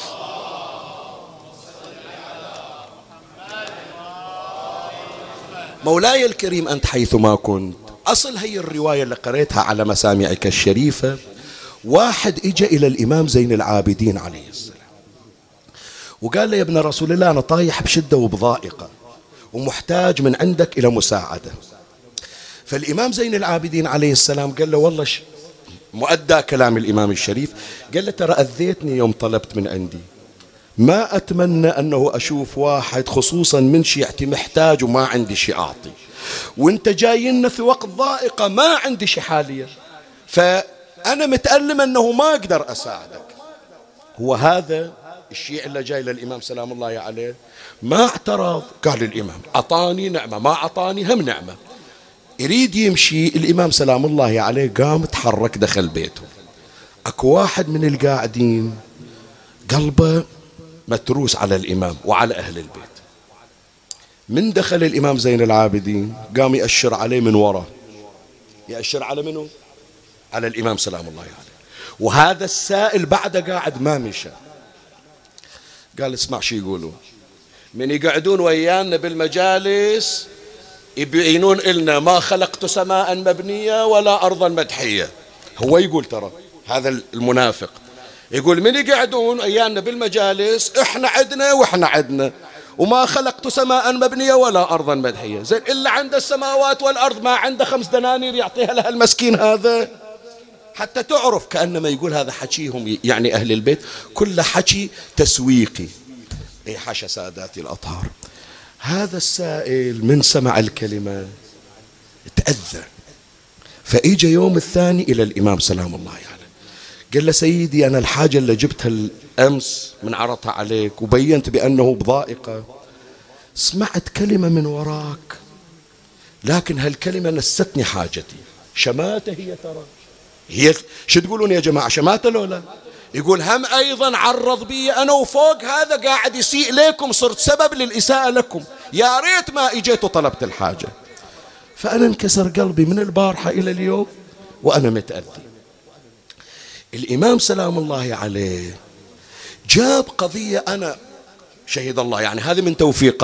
مولاي الكريم أنت حيثما كنت، أصل هي الرواية اللي قريتها على مسامعك الشريفة، واحد إجا إلى الإمام زين العابدين عليه السلام وقال له يا ابن رسول الله أنا طايح بشدة وبضائقة ومحتاج من عندك إلى مساعدة. فالإمام زين العابدين عليه السلام قال له والله مؤدى كلام الإمام الشريف، قال له ترى أذيتني يوم طلبت من عندي، ما أتمنى أنه أشوف واحد خصوصا من شيعتي محتاج وما عندي شيء أعطي، وانت جاينا في وقت ضائقة ما عندي شيء حاليا، فأنا متألم أنه ما أقدر أساعدك. هو هذا الشيء اللي جاي للإمام سلام الله عليه ما اعترض، قال الإمام أعطاني نعمة، ما أعطاني هم نعمة. يريد يمشي الإمام سلام الله عليه، قام تحرك دخل بيته. أكو واحد من القاعدين قلبه متروس على الإمام وعلى أهل البيت. من دخل الإمام زين العابدين قام يأشر عليه من وراء، يأشر على منه؟ على الإمام سلام الله عليه. وهذا السائل بعد قاعد ما مشى، قال اسمع شو يقولون، من يقعدون ويانا بالمجالس يبينون إلنا ما خلقت سماء مبنية ولا أرضا مدحية. هو يقول ترى هذا المنافق يقول من يقعدون ويانا بالمجالس احنا عدنا واحنا عدنا وما خلقت سماء مبنية ولا أرضا مدحية. زين إلا عند السماوات والأرض ما عنده 5 دنانير يعطيها لها المسكين هذا، حتى تعرف كأنما يقول هذا حكيهم يعني أهل البيت كل حكي تسويقي. اي حاشا ساداتي الأطهار، هذا السائل من سمع الكلمة تأذى، فإجا يوم الثاني إلى الإمام سلام الله عليه قال له سيدي أنا الحاجة اللي جبتها الأمس من عرضها عليك وبينت بأنه بضائقة، سمعت كلمة من وراك لكن هالكلمة نستني حاجتي. شماتة هي ترى، هي شو تقولون يا جماعة، شماتة لو لا؟ يقول هم أيضا عرض بي أنا وفوق هذا قاعد يسيء لكم، صرت سبب للإساءة لكم، يا ريت ما إجيت وطلبت الحاجة. فأنا انكسر قلبي من البارحة إلى اليوم وأنا متأذي. الإمام سلام الله عليه جاب قضية، أنا شهد الله يعني هذه من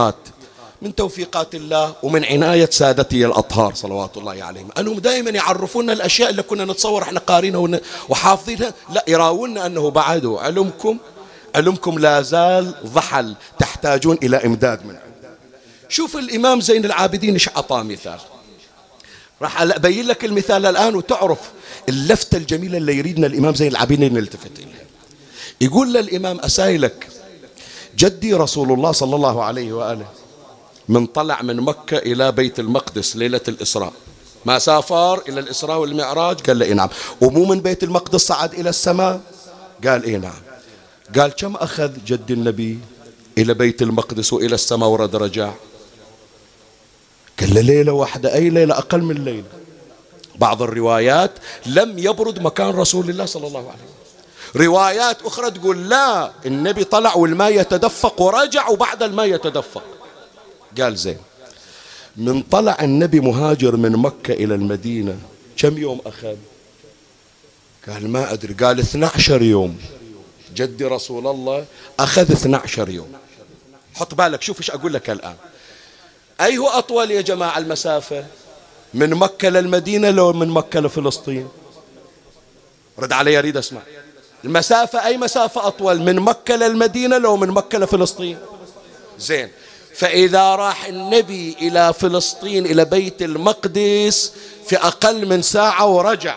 توفيقات الله ومن عناية سادتي الأطهار صلوات الله عليهم، أنهم دائما يعرفونا الأشياء اللي كنا نتصور احنا قارينها وحافظينها، لا يراونا أنه بعده علمكم لا زال ضحل، تحتاجون إلى إمداد من عنده. شوف الإمام زين العابدين إيش عطاه مثال، راح أبين لك المثال الآن وتعرف اللفتة الجميلة اللي يريدنا الإمام زين العابدين نلتفت إليها. يقول للإمام أسايلك جدي رسول الله صلى الله عليه وآله من طلع من مكة إلى بيت المقدس ليلة الإسراء، ما سافر إلى الإسراء والمعراج؟ قال له إيه نعم. ومو من بيت المقدس صعد إلى السماء؟ قال إيه نعم. قال كم أخذ جد النبي إلى بيت المقدس وإلى السماء ورد رجع؟ قال له ليلة واحدة، أي ليلة؟ أقل من ليلة. بعض الروايات لم يبرد مكان رسول الله صلى الله عليه وسلم، روايات أخرى تقول لا النبي طلع والماء يتدفق ورجع وبعد الماء يتدفق. قال زين، من طلع النبي مهاجر من مكة إلى المدينة كم يوم أخذ؟ قال ما أدري. قال 12 يوم. جدي رسول الله أخذ 12 يوم. حط بالك، شوف إيش أقول لك الآن. أي هو أطول يا جماعة المسافة؟ من مكة للمدينة لو من مكة لفلسطين؟ رد علي أريد أسمع. المسافة أي مسافة أطول، من مكة للمدينة لو من مكة لفلسطين؟ زين، فإذا راح النبي إلى فلسطين إلى بيت المقدس في أقل من ساعة ورجع،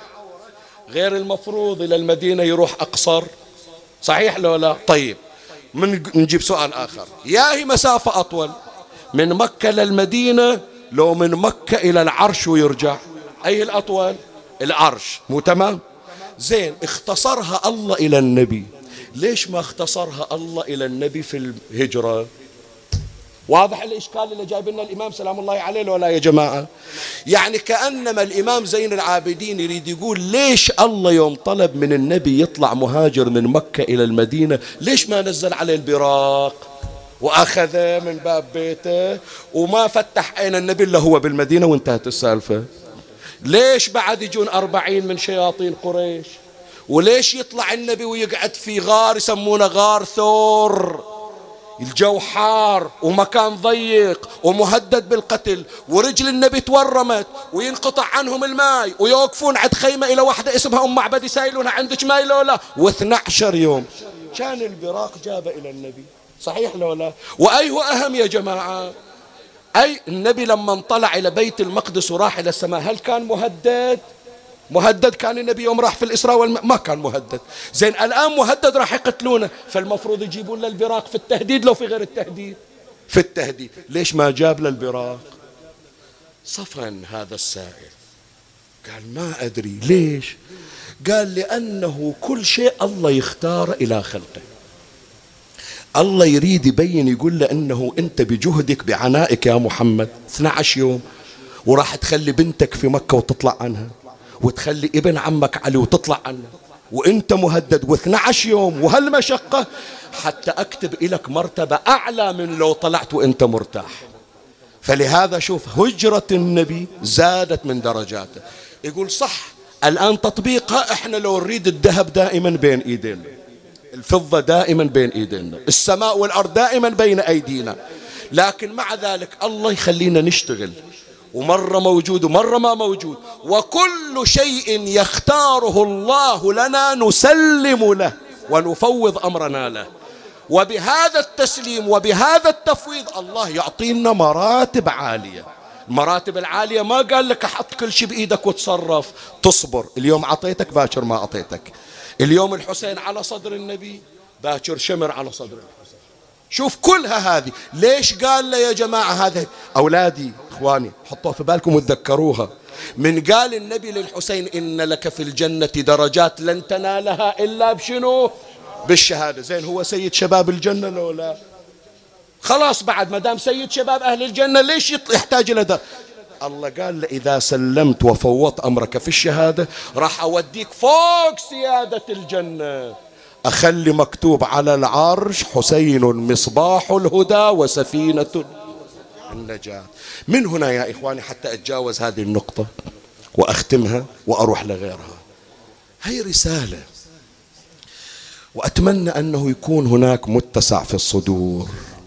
غير المفروض إلى المدينة يروح أقصر، صحيح لو لا؟ طيب نجيب سؤال آخر، يا هي مسافة أطول من مكة للمدينة لو من مكة إلى العرش ويرجع؟ أي الأطول؟ العرش، مو تمام؟ زين، اختصرها الله إلى النبي، ليش ما اختصرها الله إلى النبي في الهجرة؟ واضح الإشكال اللي جايب لنا الإمام سلام الله عليه لو لا يا جماعة؟ يعني كأنما الإمام زين العابدين يريد يقول ليش الله يوم طلب من النبي يطلع مهاجر من مكة إلى المدينة ليش ما نزل عليه البراق وأخذه من باب بيته وما فتح عين النبي إلا هو بالمدينة وانتهت السالفة؟ ليش بعد يجون 40 من شياطين قريش؟ وليش يطلع النبي ويقعد في غار يسمونه غار ثور، الجو حار ومكان ضيق ومهدد بالقتل، ورجل النبي تورمت وينقطع عنهم الماء ويوقفون عند خيمة إلى واحدة اسمها أم معبد يسائلونها عندك ماء لو لا؟ و12 يوم كان البراق جابه إلى النبي، صحيح لو لا؟ وأي هو أهم يا جماعة؟ أي النبي لما انطلع إلى بيت المقدس وراح إلى السماء هل كان مهدد كان النبي يوم راح في الإسراء ما كان مهدد. زين الآن مهدد راح يقتلونه، فالمفروض يجيبون له البراق في التهديد لو في غير التهديد؟ في التهديد. ليش ما جاب له البراق؟ صفن هذا السائل قال ما أدري. ليش؟ قال لأنه كل شيء الله يختار إلى خلقه، الله يريد يبين يقول له أنه أنت بجهدك بعنائك يا محمد 12 يوم وراح تخلي بنتك في مكة وتطلع عنها وتخلي ابن عمك علي وتطلع عنه وانت مهدد و12 يوم وهالمشقة حتى اكتب لك مرتبة اعلى من لو طلعت وانت مرتاح. فلهذا شوف هجرة النبي زادت من درجاته. يقول صح الآن تطبيقها احنا لو نريد الذهب دائما بين ايدينا، الفضة دائما بين ايدينا، السماء والارض دائما بين ايدينا، لكن مع ذلك الله يخلينا نشتغل ومرة موجود ومرة ما موجود، وكل شيء يختاره الله لنا نسلم له ونفوض أمرنا له. وبهذا التسليم وبهذا التفويض الله يعطينا مراتب عالية. المراتب العالية ما قال لك أحط كل شيء بإيدك وتصرف، تصبر، اليوم عطيتك باكر ما عطيتك، اليوم الحسين على صدر النبي باكر شمر على صدر الحسين. شوف كلها هذه ليش قال له يا جماعة هذا أولادي إخواني حطوها في بالكم وتذكروها، من قال النبي للحسين إن لك في الجنة درجات لن تنالها إلا بشنو؟ بالشهادة. زين هو سيد شباب الجنة لو لا؟ خلاص بعد ما دام سيد شباب أهل الجنة ليش يحتاج إلى ده؟ الله قال له إذا سلمت وفوضت أمرك في الشهادة راح أوديك فوق سيادة الجنة، أخلي مكتوب على العرش حسين مصباح الهدى وسفينة النجاة. من هنا يا إخواني حتى أتجاوز هذه النقطة وأختمها وأروح لغيرها، هي رسالة وأتمنى أنه يكون هناك متسع في الصدور.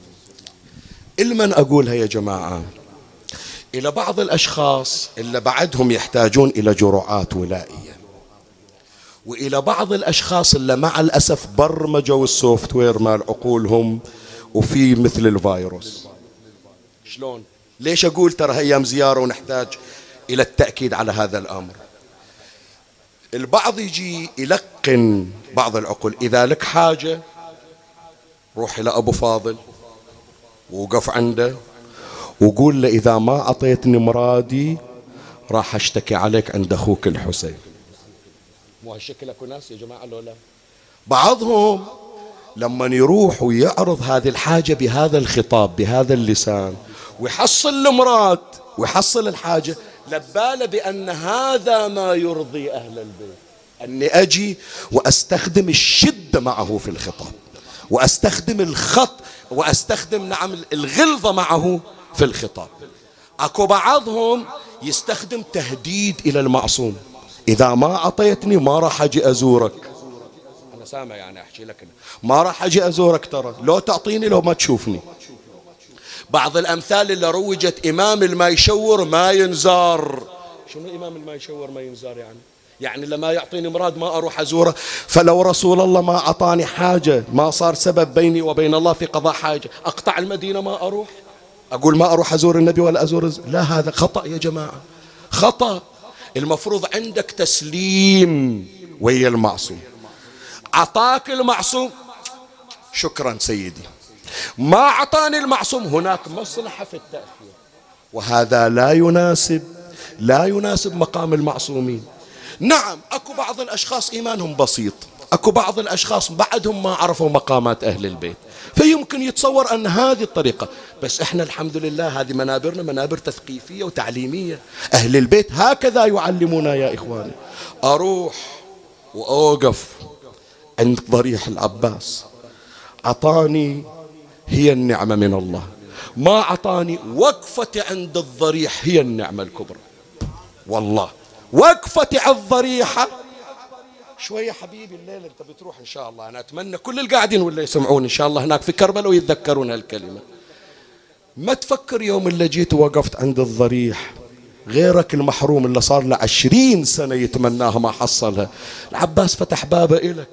إلمن أقولها يا جماعة؟ إلى بعض الأشخاص اللي بعدهم يحتاجون إلى جرعات ولائية، وإلى بعض الأشخاص اللي مع الأسف برمجوا السوفت وير مال عقولهم وفي مثل الفيروس. شلون؟ ليش أقول ترى أيام زيارة ونحتاج إلى التأكيد على هذا الأمر؟ البعض يجي يلقن بعض العقول، إذا لك حاجة روح إلى أبو فاضل ووقف عنده وقول له إذا ما أعطيتني مرادي راح أشتكي عليك عند أخوك الحسين. مو هالشكل أكو ناس يا جماعة لولا؟ بعضهم لما يروح ويعرض هذه الحاجة بهذا الخطاب بهذا اللسان ويحصل المراد ويحصل الحاجة، لباله بأن هذا ما يرضي أهل البيت، أني أجي وأستخدم الشدة معه في الخطاب وأستخدم الخط وأستخدم نعم الغلظة معه في الخطاب. أكو بعضهم يستخدم تهديد إلى المعصوم، إذا ما أعطيتني ما راح أجي أزورك. أنا سامع يعني أحكي لك ما راح أجي أزورك، ترى لو تعطيني لو ما تشوفني. بعض الأمثال اللي روجت، إمام الما يشور ما ينزار. شنو إمام الما يشور ما ينزار؟ يعني لما يعطيني مراد ما أروح أزوره، فلو رسول الله ما أعطاني حاجة ما صار سبب بيني وبين الله في قضاء حاجة، أقطع المدينة ما أروح أقول ما أروح أزور النبي ولا أزور لا، هذا خطأ يا جماعة، خطأ. المفروض عندك تسليم ويا المعصوم. عطاك المعصوم شكرا سيدي، ما أعطاني المعصوم هناك مصلحة في التأخير، وهذا لا يناسب مقام المعصومين. نعم أكو بعض الأشخاص إيمانهم بسيط، أكو بعض الأشخاص بعدهم ما عرفوا مقامات أهل البيت، فيمكن يتصور أن هذه الطريقة، بس إحنا الحمد لله هذه منابرنا منابر تثقيفية وتعليمية. أهل البيت هكذا يعلمونا يا إخواني. أروح وأوقف عند ضريح العباس، عطاني هي النعمة من الله، ما عطاني وقفتي عند الضريح هي النعمة الكبرى. والله وقفتي على الضريحة شوية حبيبي، الليلة أنت بتروح إن شاء الله، أنا أتمنى كل القاعدين ولا يسمعون إن شاء الله هناك في كربلاء ويتذكرون هالكلمة. ما تفكر يوم اللي جيت ووقفت عند الضريح غيرك المحروم اللي صار له 20 سنة يتمناها ما حصلها، العباس فتح بابه إلك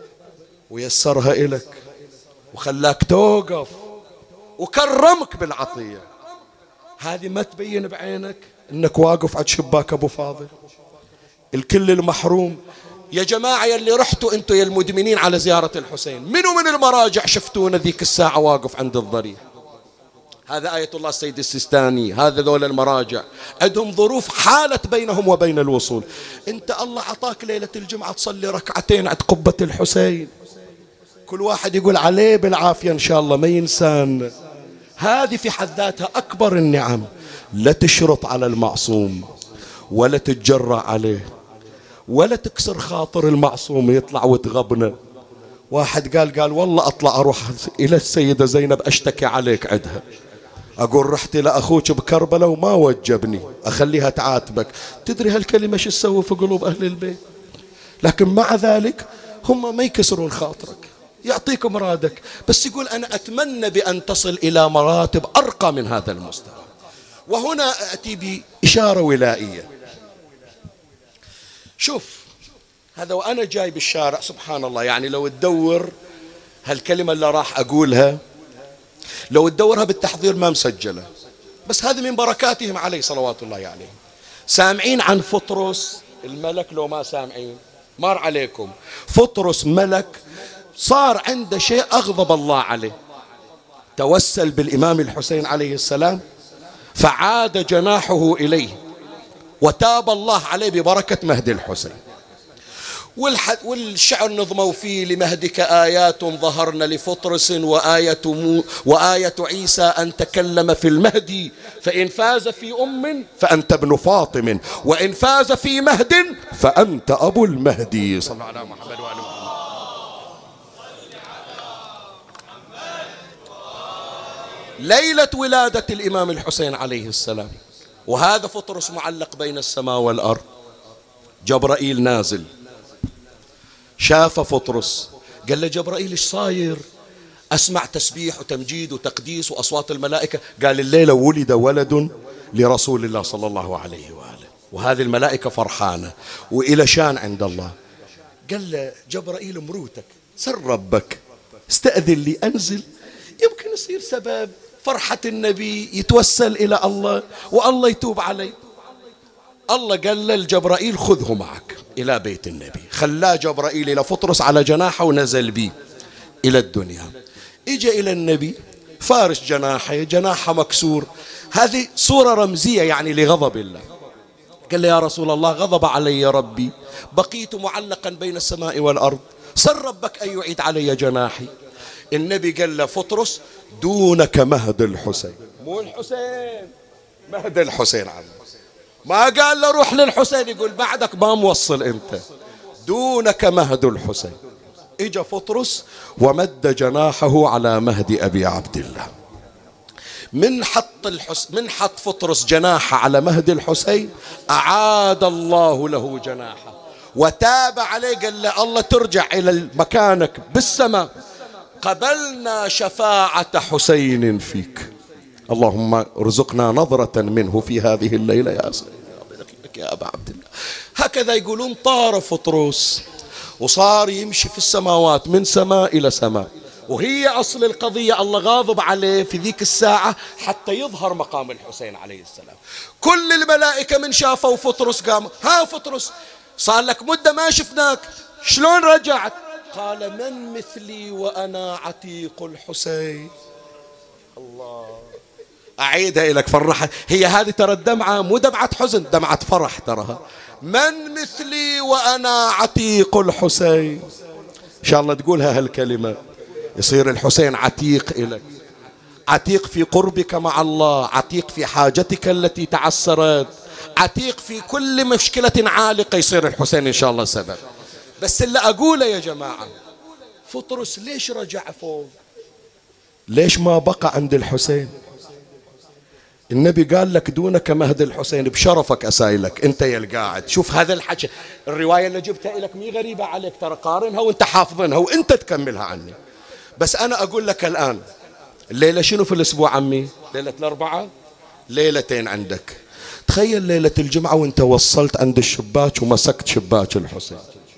ويسرها إلك وخلاك توقف وكرمك بالعطية. هذه ما تبين بعينك انك واقف عند شباك ابو فاضل؟ الكل المحروم يا جماعة يلي رحتوا انتوا يا المدمنين على زيارة الحسين، منو من المراجع شفتونا ذيك الساعة واقف عند الضريح؟ هذا آية الله السيد السيستاني، هذا ذول المراجع عندهم ظروف حالت بينهم وبين الوصول. انت الله عطاك ليلة الجمعة تصلي ركعتين عند قبة الحسين، كل واحد يقول عليه بالعافية إن شاء الله ما ينسان. هذه في حد ذاتها أكبر النعم. لا تشرط على المعصوم ولا تتجرأ عليه ولا تكسر خاطر المعصوم يطلع وتغبنا. واحد قال والله أطلع أروح إلى السيدة زينب أشتكي عليك عندها، أقول رحت إلى أخوك بكربلاء وما وجبني، أخليها تعاتبك. تدري هالكلمة شو تسوي في قلوب أهل البيت؟ لكن مع ذلك هم ما يكسرون خاطرك، يعطيك مرادك، بس يقول أنا أتمنى بأن تصل إلى مراتب أرقى من هذا المستوى. وهنا أتي بإشارة ولائية. شوف هذا وأنا جاي بالشارع سبحان الله، يعني لو تدور هالكلمة اللي راح أقولها لو تدورها بالتحضير ما مسجلة، بس هذه من بركاتهم عليه صلوات الله عليه. سامعين عن فطرس الملك؟ لو ما سامعين مر عليكم. فطرس ملك صار عنده شيء أغضب الله عليه، توسل بالإمام الحسين عليه السلام فعاد جناحه إليه وتاب الله عليه ببركة مهدي الحسين. والشعر نظموا فيه: لمهدك آيات ظهرن لفطرس وآية عيسى أن تكلم في المهدي، فإن فاز في فأنت ابن فاطم، وإن فاز في مهد فأنت أبو المهدي. صلى الله على محمد وآل محمد. ليلة ولادة الإمام الحسين عليه السلام، وهذا فطرس معلق بين السماء والأرض، جبرائيل نازل شاف فطرس، قال له: جبرائيل ايش صاير؟ أسمع تسبيح وتمجيد وتقديس وأصوات الملائكة. قال: الليلة ولد ولد لرسول الله صلى الله عليه وآله، وهذه الملائكة فرحانة وإلى شان عند الله. قال له جبرائيل: مروتك سر ربك، استأذن لي أنزل، يمكن يصير سبب فرحة النبي، يتوسل إلى الله والله يتوب علي. الله قال للجبرائيل: خذه معك إلى بيت النبي. خلاه جبرائيل إلى فطرس على جناحه ونزل به إلى الدنيا. إجا إلى النبي فارش جناحه مكسور. هذه صورة رمزية يعني لغضب الله. قال له: يا رسول الله، غضب علي ربي، بقيت معلقا بين السماء والأرض، سر ربك أن يعيد علي جناحي. النبي قال له: فطرس، دونك مهد الحسين. مو الحسين، مهد الحسين عم. ما قال له روح للحسين، يقول بعدك ما موصل انت، دونك مهد الحسين. اجا فطرس ومد جناحه على مهد ابي عبد الله. من حط فطرس جناحه على مهد الحسين، اعاد الله له جناحه وتاب عليه. قال له: الله ترجع الى مكانك بالسماء، قبلنا شفاعة حسين فيك. اللهم ارزقنا نظرة منه في هذه الليلة يا سيدي يا أبا عبد الله. هكذا يقولون طار فطرس وصار يمشي في السماوات من سماء إلى سماء، وهي أصل القضية. الله غاضب عليه في ذيك الساعة حتى يظهر مقام الحسين عليه السلام. كل الملائكة من شافوا فطرس قاموا: ها فطرس، صار لك مدة ما شفناك، شلون رجعت؟ قال: من مثلي وأنا عتيق الحسين. الله، أعيدها لك فرحة، هي هذه ترى الدمعة مو دمعة حزن، دمعة فرح تراها. من مثلي وأنا عتيق الحسين. إن شاء الله تقولها هالكلمة، يصير الحسين عتيق إلك، عتيق في قربك مع الله، عتيق في حاجتك التي تعسرت، عتيق في كل مشكلة عالقة، يصير الحسين إن شاء الله سبب. بس اللي أقوله يا جماعة، فطرس ليش رجع فوق؟ ليش ما بقى عند الحسين؟ النبي قال لك: دونك مهد الحسين، بشرفك أسايلك أنت يا القاعد. شوف هذا الحكي، الرواية اللي جبتها لك مي غريبة عليك، ترى قارنها وانت حافظنها وانت تكملها عني. بس أنا أقول لك الآن، الليلة شنو في الأسبوع عمي؟ ليلة الأربعاء، ليلتين عندك. تخيل ليلة الجمعة وانت وصلت عند الشباك ومسكت شباك الحسين،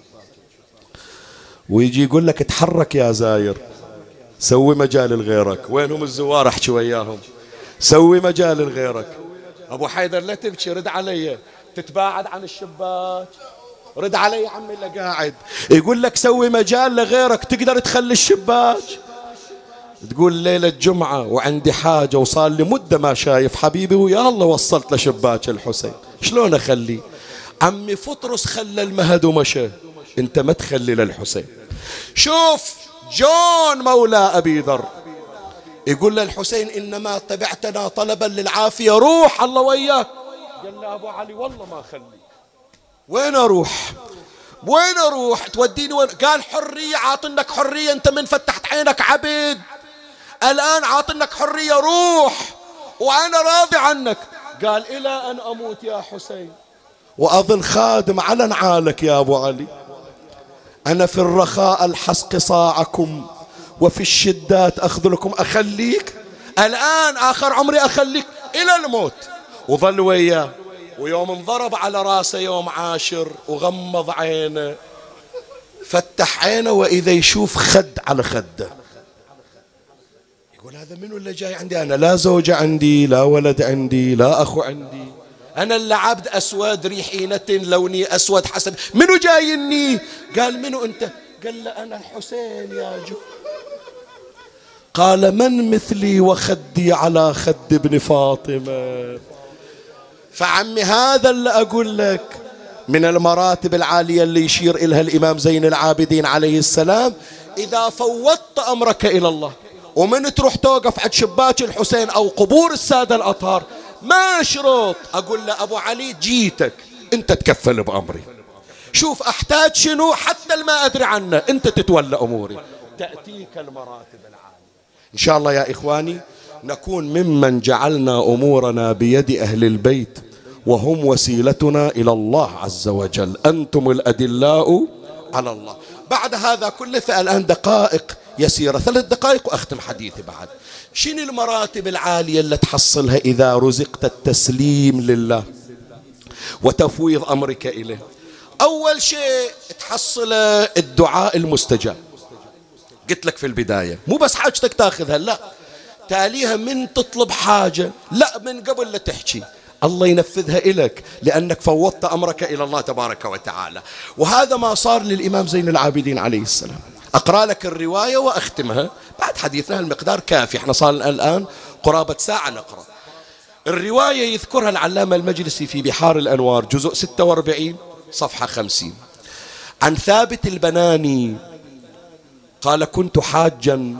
ويجي يقول لك: اتحرك يا زاير، سوي مجال لغيرك. وينهم الزوار؟ احكي وياهم، سوي مجال لغيرك. ابو حيدر لا تبكي، رد علي، تتباعد عن الشباك، رد علي عمي اللي قاعد. يقول لك سوي مجال لغيرك، تقدر تخلي الشباك؟ تقول ليلة جمعة وعندي حاجة وصار لي مدة ما شايف حبيبي، ويا الله وصلت لشباك الحسين، شلون اخليه؟ عمي فطرس خلى المهد ومشى، انت ما تخلي للحسين. شوف جون مولى أبي ذر يقول للحسين: إنما تبعتنا طلبا للعافية، روح الله وياك. قال له أبو علي: والله ما أخليك. وين أروح؟ وين أروح توديني وين؟ قال: حرية، عاطنك حرية، أنت من فتحت عينك عبد، الآن عاطنك حرية، روح وأنا راضي عنك. قال: إلى أن أموت يا حسين وأظل خادم على نعالك يا أبو علي. أنا في الرخاء ألحس قصاعكم وفي الشدات أخذلكم. أخليك الآن آخر عمري، أخليك إلى الموت. وظل وياه، ويوم انضرب على راسه يوم عاشر وغمض عينه، فتح عينه وإذا يشوف خد على خده. يقول: هذا منو اللي جاي عندي؟ أنا لا زوجة عندي، لا ولد عندي، لا أخو عندي، أنا اللي عبد أسود ريحينة لوني أسود حسب، منو جايني؟ قال: منو أنت؟ قال له: أنا الحسين يا جو. قال: من مثلي وخدي على خد ابن فاطمة. فعمي هذا اللي أقول لك، من المراتب العالية اللي يشير إليها الإمام زين العابدين عليه السلام: إذا فوضت أمرك إلى الله، ومن تروح توقف عند شباك الحسين أو قبور السادة الأطهار، ما شروط أقول له أبو علي جيتك أنت تكفل بأمري، شوف أحتاج شنو حتى ما أدري عنه أنت تتولى أموري، تأتيك المراتب العالية. إن شاء الله يا إخواني نكون ممن جعلنا أمورنا بيد أهل البيت وهم وسيلتنا إلى الله عز وجل. أنتم الأدلاء على الله. بعد هذا كله فالآن دقائق يسيرة، 3 دقائق وأختم حديثي. بعد شنو المراتب العالية اللي تحصلها إذا رزقت التسليم لله وتفويض أمرك إليه؟ أول شيء تحصل الدعاء المستجاب. قلت لك في البداية مو بس حاجتك تاخذها، لا، تاليها من تطلب حاجة، لا، من قبل لا تحكي الله ينفذها إلك، لأنك فوضت أمرك إلى الله تبارك وتعالى. وهذا ما صار للإمام زين العابدين عليه السلام. أقرأ لك الرواية وأختمها بعد حديثنا، المقدار كافي، احنا صار الآن قرابة ساعة نقرأ. الرواية يذكرها العلامة المجلسي في بحار الأنوار جزء 46 صفحة 50 عن ثابت البناني قال: كنت حاجا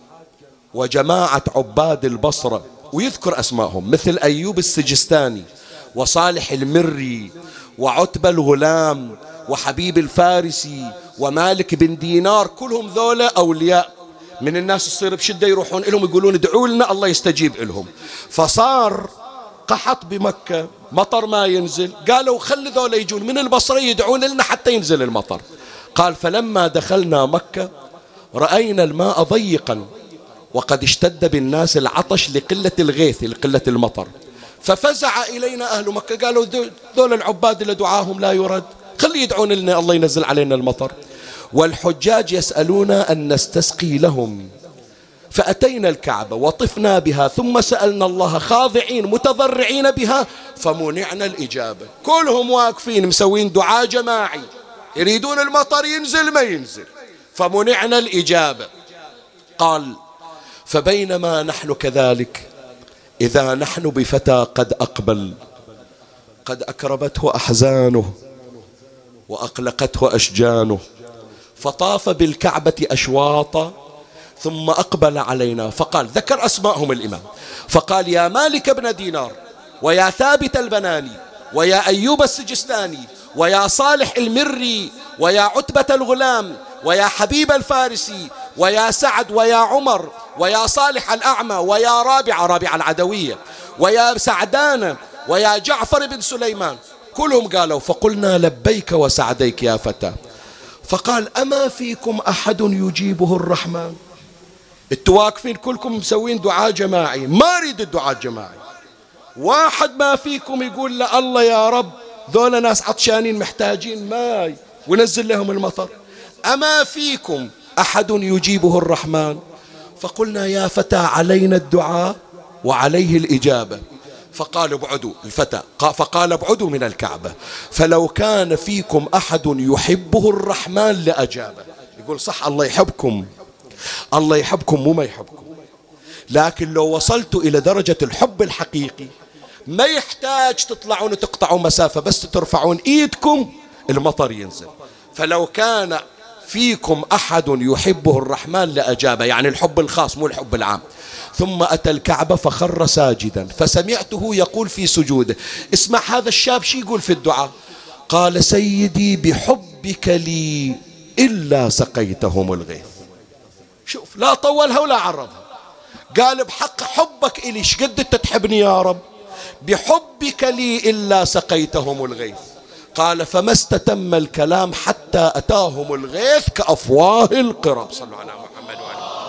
وجماعة عباد البصرة، ويذكر أسمائهم مثل أيوب السجستاني وصالح المري وعتبة الغلام وحبيب الفارسي ومالك بن دينار، كلهم ذولا أولياء من الناس تصير بشدة يروحون لهم يقولون ادعوا لنا الله يستجيب لهم. فصار قحط بمكة، مطر ما ينزل، قالوا خلي ذولا يجون من البصرة يدعون لنا حتى ينزل المطر. قال: فلما دخلنا مكة رأينا الماء ضيقا وقد اشتد بالناس العطش لقلة الغيث، لقلة المطر، ففزع إلينا أهل مكة، قالوا ذول العباد اللي دعاهم لا يرد، خلي يدعون لنا الله ينزل علينا المطر، والحجاج يسألون أن نستسقي لهم. فأتينا الكعبة وطفنا بها ثم سألنا الله خاضعين متضرعين بها فمنعنا الإجابة. كلهم واقفين مسوين دعاء جماعي يريدون المطر ينزل ما ينزل، فمنعنا الإجابة. قال: فبينما نحن كذلك إذا نحن بفتى قد أقبل، قد أكربته أحزانه وأقلقته أشجانه، فطاف بالكعبة أشواطا ثم أقبل علينا فقال، ذكر أسماءهم الإمام، فقال: يا مالك بن دينار، ويا ثابت البناني، ويا أيوب السجستاني، ويا صالح المري، ويا عتبة الغلام، ويا حبيب الفارسي، ويا سعد، ويا عمر، ويا صالح الأعمى، ويا رابعة العدوية، ويا سعدان، ويا جعفر بن سليمان، كلهم قالوا. فقلنا: لبيك وسعديك يا فتى. فقال: أما فيكم أحد يجيبه الرحمن؟ انتوا واقفين كلكم مسوين دعاء جماعي، ما أريد الدعاء الجماعي، واحد ما فيكم يقول لا الله يا رب ذولا ناس عطشانين محتاجين ماء ونزل لهم المطر، أما فيكم أحد يجيبه الرحمن؟ فقلنا: يا فتى علينا الدعاء وعليه الإجابة. فقال: ابعدوا الفتى، فقال: ابعدوا من الكعبة، فلو كان فيكم أحد يحبه الرحمن لأجابه. يقول صح الله يحبكم، الله يحبكم مو ما يحبكم، لكن لو وصلتوا إلى درجة الحب الحقيقي ما يحتاج تطلعون وتقطعوا مسافة، بس ترفعون إيدكم المطر ينزل. فلو كان فيكم أحد يحبه الرحمن لأجابه، يعني الحب الخاص مو الحب العام. ثم أتى الكعبة فخر ساجدا، فسمعته يقول في سجوده، اسمع هذا الشاب شي يقول في الدعاء، قال: سيدي بحبك لي إلا سقيتهم الغيث. شوف لا طولها ولا عرضها، قال بحق حبك إلي شقد أنت تحبني يا رب، بحبك لي إلا سقيتهم الغيث. قال: فما استتم الكلام حتى أتاهم الغيث كأفواه القرب. صلوا على محمد وعلى آله.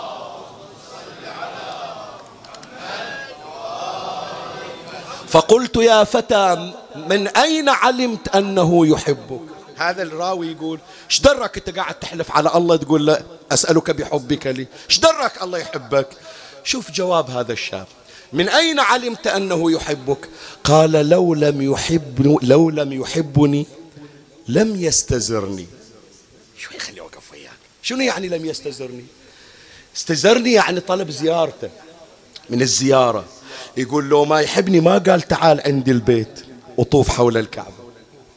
فقلت: يا فتى من أين علمت أنه يحبك؟ هذا الراوي يقول ايش درك انت قاعد تحلف على الله تقول له أسألك بحبك لي، ايش درك الله يحبك؟ شوف جواب هذا الشاب، من أين علمت أنه يحبك؟ قال: لو لم يحبني لم يستزرني. شوي خلي أوقف وياك، شنو يعني لم يستزرني؟ استزرني يعني طلب زيارته، من الزيارة. يقول لو ما يحبني ما قال تعال عندي البيت وطوف حول الكعبة،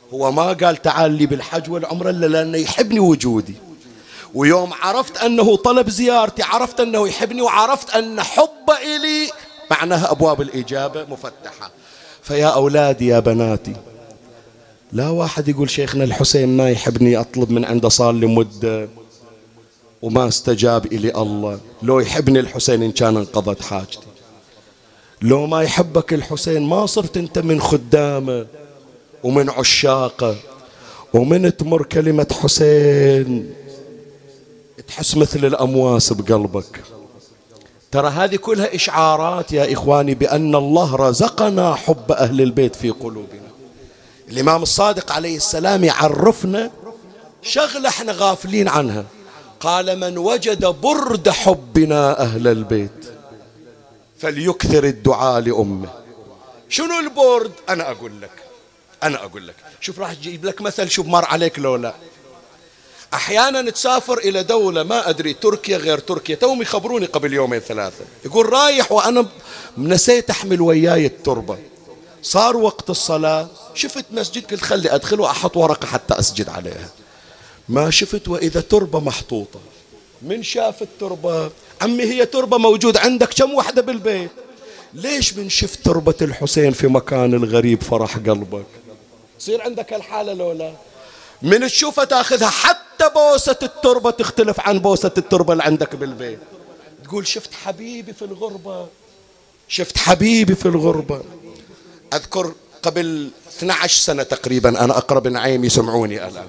هو ما قال تعال لي بالحج والعمرة إلا لأنه يحبني وجودي، ويوم عرفت أنه طلب زيارتي عرفت أنه يحبني، وعرفت أن حبه إلي معناها أبواب الإجابة مفتحة. فيا أولادي يا بناتي، لا واحد يقول شيخنا الحسين ما يحبني أطلب من عنده صار لي مدة وما استجاب إلي الله. لو يحبني الحسين إن كان انقضت حاجتي، لو ما يحبك الحسين ما صرت أنت من خدامه ومن عشاقه، ومن تمر كلمة حسين تحس مثل الأمواس بقلبك. ترى هذه كلها إشعارات يا إخواني بأن الله رزقنا حب أهل البيت في قلوبنا. الإمام الصادق عليه السلام يعرفنا شغلة احنا غافلين عنها، قال من وجد برد حبنا أهل البيت فليكثر الدعاء لأمه. شنو البرد؟ أنا أقول لك شوف راح أجيب لك مثل، شوف مر عليك لو لا. أحيانا تسافر إلى دولة ما أدري تركيا غير تركيا، توم يخبروني قبل يومين ثلاثة، يقول رايح وأنا نسيت أحمل وياي التربة، صار وقت الصلاة شفت مسجد قلت خلي أدخل وأحط ورقة حتى أسجد عليها، ما شفت وإذا تربة محطوطة. من شاف التربة؟ عمي هي تربة موجود عندك كم وحدة بالبيت، ليش من شفت تربة الحسين في مكان الغريب فرح قلبك؟ يصير عندك الحالة لو لا؟ من تشوفها تاخذها، حتى بوسة التربة تختلف عن بوسة التربة اللي عندك بالبيت، تقول شفت حبيبي في الغربة، شفت حبيبي في الغربة. أذكر قبل 12 سنة تقريبا، أنا أقرب نعيم يسمعوني الآن،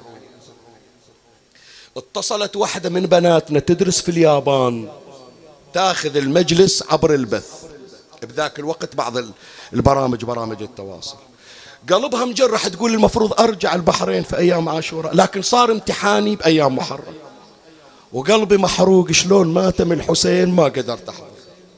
اتصلت واحدة من بناتنا تدرس في اليابان، تاخذ المجلس عبر البث، بذاك الوقت بعض البرامج برامج التواصل، قلبها مجرح تقول المفروض أرجع البحرين في أيام عاشوراء، لكن صار امتحاني بأيام محرم وقلبي محروق، شلون ماتم الحسين ما قدرت أحضر.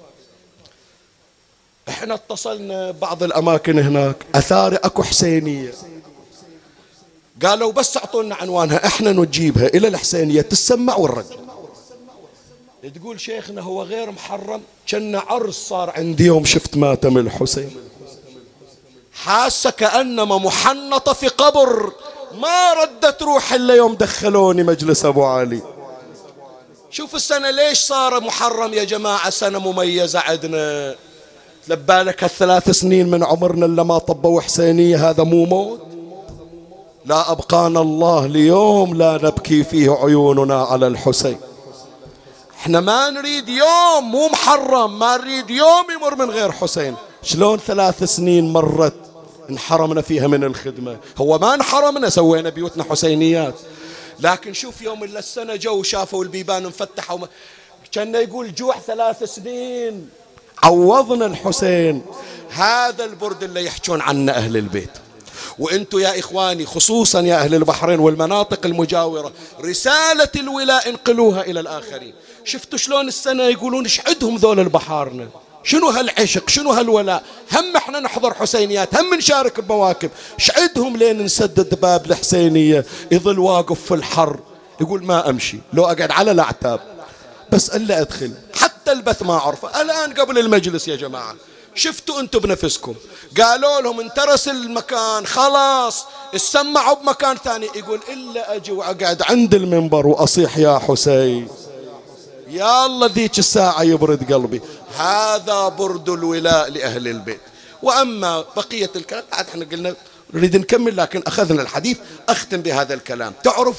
احنا اتصلنا بعض الأماكن هناك أثار أكو حسينية، قالوا بس اعطونا عنوانها احنا نجيبها إلى الحسينية تسمع ونرجع. تقول شيخنا هو غير محرم، كنا عرس صار عندي يوم شفت ماتم الحسين، حاسة كأنما محنطة في قبر، ما ردت روح إلا يوم دخلوني مجلس أبو علي. شوف السنة ليش صار محرم يا جماعة، سنة مميزة عندنا، لبالك هالثلاث سنين من عمرنا اللي ما طبوا حسينية، هذا مو موت؟ لا أبقانا الله ليوم لا نبكي فيه عيوننا على الحسين. احنا ما نريد يوم مو محرم، ما نريد يوم يمر من غير حسين. شلون 3 سنين مرت انحرمنا فيها من الخدمة؟ هو ما انحرمنا، سوينا بيوتنا حسينيات، لكن شوف يوم إلا السنة جو شافوا البيبان مفتحة كان يقول جوع 3 سنين عوضنا الحسين. هذا البرد اللي يحجون عنه أهل البيت. وانتم يا إخواني خصوصا يا أهل البحرين والمناطق المجاورة، رسالة الولاء انقلوها إلى الآخرين. شفتوا شلون السنة يقولون ايش عندهم ذول البحارنا، شنو هالعشق، شنو هالولاء، هم احنا نحضر حسينيات، هم نشارك بمواكب، ايش عندهم لين نسدد باب الحسينية يظل واقف في الحر يقول ما أمشي، لو أقعد على الأعتاب بس إلا أدخل، حتى البث ما أعرفه. الآن قبل المجلس يا جماعة شفتوا أنتم بنفسكم، قالوا لهم انترس المكان خلاص اسمعوا بمكان ثاني، يقول إلا أجي وأقعد عند المنبر وأصيح يا حسين، يا الله ذيك الساعة يبرد قلبي. هذا برد الولاء لأهل البيت. وأما بقية الكلام احنا قلنا نريد نكمل، لكن أخذنا الحديث. أختم بهذا الكلام. تعرف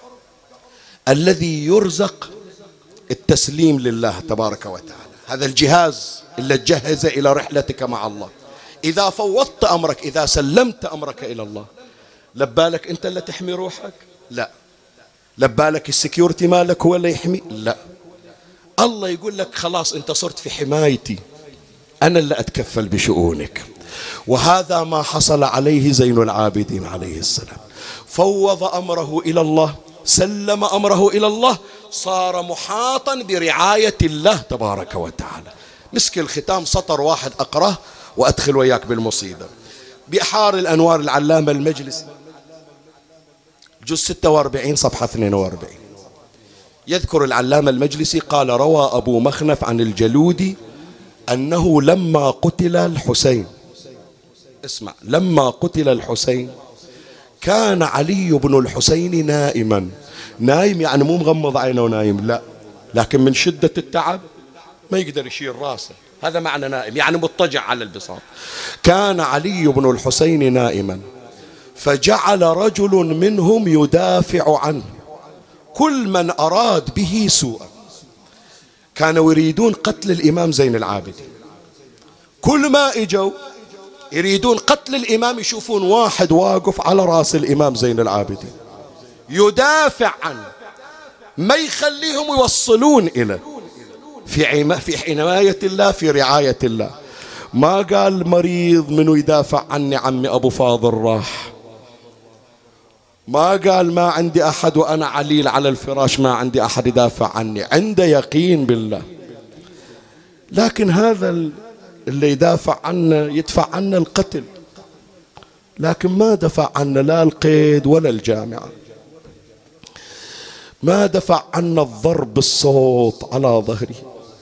الذي يرزق التسليم لله تبارك وتعالى، هذا الجهاز اللي تجهز إلى رحلتك مع الله، إذا فوضت أمرك، إذا سلمت أمرك إلى الله، لبالك أنت اللي تحمي روحك؟ لا. لبالك السكيورتي مالك هو اللي يحمي؟ لا. الله يقول لك خلاص أنت صرت في حمايتي، أنا اللي أتكفل بشؤونك. وهذا ما حصل عليه زين العابدين عليه السلام، فوض أمره إلى الله، سلم أمره إلى الله، صار محاطا برعاية الله تبارك وتعالى. مسك الختام سطر واحد أقرأه وأدخل وياك بالمصيبة. بأحار الأنوار العلامة المجلسي جزء 46 صفحة 42 يذكر العلامة المجلسي قال: روى أبو مخنف عن الجلودي أنه لما قتل الحسين، اسمع، لما قتل الحسين كان علي بن الحسين نائما. نايم يعني مو مغمض عينه ونايم، لا، لكن من شدة التعب ما يقدر يشيل راسه، هذا معنى نائم، يعني مضطجع على البساط. كان علي بن الحسين نائما، فجعل رجل منهم يدافع عنه كل من أراد به سوءا. كانوا يريدون قتل الإمام زين العابدين، كل ما إجوا يريدون قتل الإمام يشوفون واحد واقف على رأس الإمام زين العابدين يدافع عنه، ما يخليهم يوصلون إليه في حماية الله، في رعاية الله. ما قال مريض منو يدافع عني عمي أبو فاضل راح، ما قال ما عندي أحد وأنا عليل على الفراش ما عندي أحد يدافع عني، عنده يقين بالله. لكن هذا اللي يدافع عنه يدفع عنه القتل، لكن ما دفع عنه لا القيد ولا الجامعة، ما دفع عنا الضرب بالصوت على ظهري،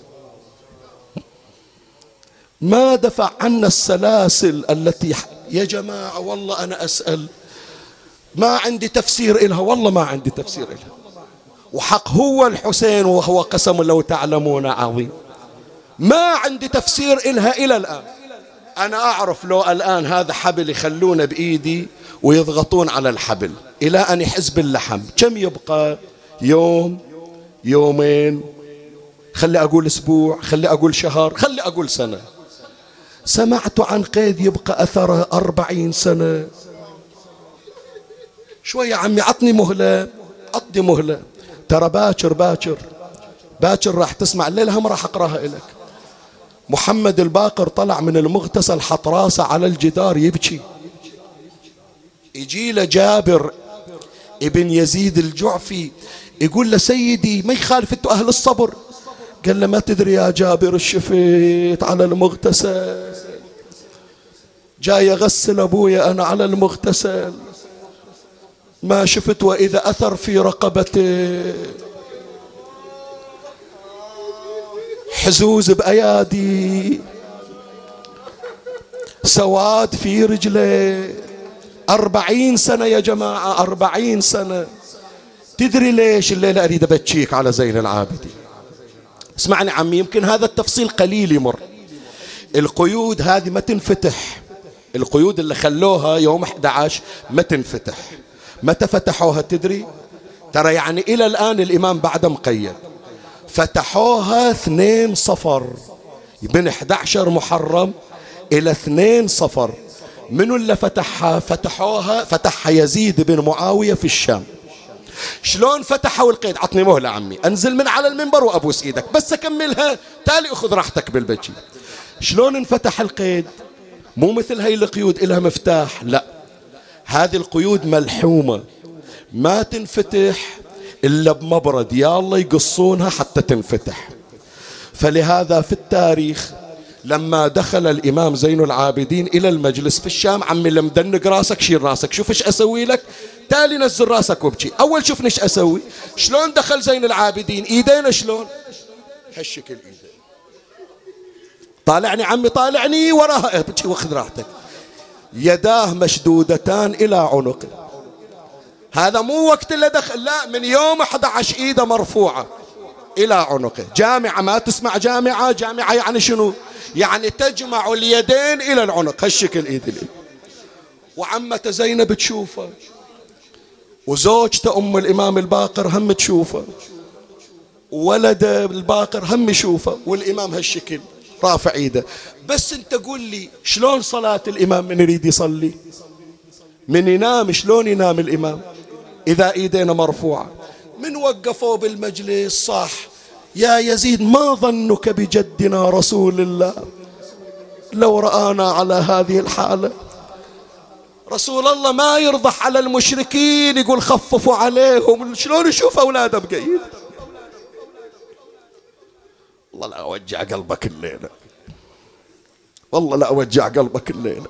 ما دفع عنا السلاسل التي يا جماعة والله أنا أسأل ما عندي تفسير إلها، والله ما عندي تفسير إلها، وحق هو الحسين وهو قسم لو تعلمون عظيم، ما عندي تفسير إلها إلى الآن. أنا أعرف لو الآن هذا حبل يخلونه بإيدي ويضغطون على الحبل إلى أن يحس باللحم، كم يبقى؟ يوم، يومين، خلي أقول أسبوع، خلي أقول شهر، خلي أقول سنة. سمعت عن قيد يبقى أثره 40 سنة. شوية عمي عطني مهلة، عطني مهلة، ترى باكر باكر باكر راح تسمع، الليلة هم راح أقراها إليك. محمد الباقر طلع من المغتسل حط راسه على الجدار يبكي، يجي له جابر ابن يزيد الجعفي يقول له سيدي ما يخالف انتوا أهل الصبر، قال له ما تدري يا جابر الشفيت على المغتسل، جاي أغسل أبويا أنا على المغتسل ما شفت وإذا أثر في رقبته حزوز بأيادي سواد في رجله. 40 سنة يا جماعة، 40 سنة. تدري ليش الليلة أريد أبتشيك على زين العابدين؟ اسمعني عمي، يمكن هذا التفصيل قليل يمر. القيود هذه ما تنفتح، القيود اللي خلوها يوم 11 ما تنفتح. متى فتحوها تدري؟ ترى يعني إلى الآن الإمام بعد مقيد. فتحوها 2 صفر، من 11 محرم إلى 2 صفر. منو اللي فتحها؟ فتحها يزيد بن معاوية في الشام. شلون فتحوا القيد؟ عطني مهلة عمي، أنزل من على المنبر وأبوس إيدك بس أكملها، تالي أخذ راحتك بالبكي. شلون انفتح القيد؟ مو مثل هاي القيود إلها مفتاح، لا، هذه القيود ملحومة ما تنفتح إلا بمبرد، يا الله يقصونها حتى تنفتح. فلهذا في التاريخ لما دخل الإمام زين العابدين إلى المجلس في الشام، عمي لما مدنق راسك شيل راسك، شوف إيش أسوي لك، تالي نزل راسك وابكي. أول شوفني إيش أسوي، شلون دخل زين العابدين، إيدينا شلون هالشكل، إيدين طالعني عمي طالعني وراها ابكي واخذ راحتك، يداه مشدودتان إلى عنقه. هذا مو وقت اللي دخل، لا، من يوم 11 إيده مرفوعة إلى عنقه. جامعة، ما تسمع جامعة؟ جامعة يعني شنو؟ يعني تجمع اليدين إلى العنق هالشكل إيد الإيد. وعمته زينب تشوفه، وزوجته أم الإمام الباقر هم تشوفه، وولد الباقر هم يشوفه، والإمام هالشكل رافع إيده. بس أنت قول لي شلون صلاة الإمام من يريد يصلي؟ من ينام شلون ينام الإمام إذا إيدينا مرفوعة؟ من وقفوا بالمجلس صح يا يزيد ما ظنك بجدنا رسول الله لو رآنا على هذه الحالة؟ رسول الله ما يرضح على المشركين، يقول خففوا عليهم، شلون يشوف أولاده بقيد؟ والله لا أوجع قلبك الليلة، والله لا أوجع قلبك الليلة.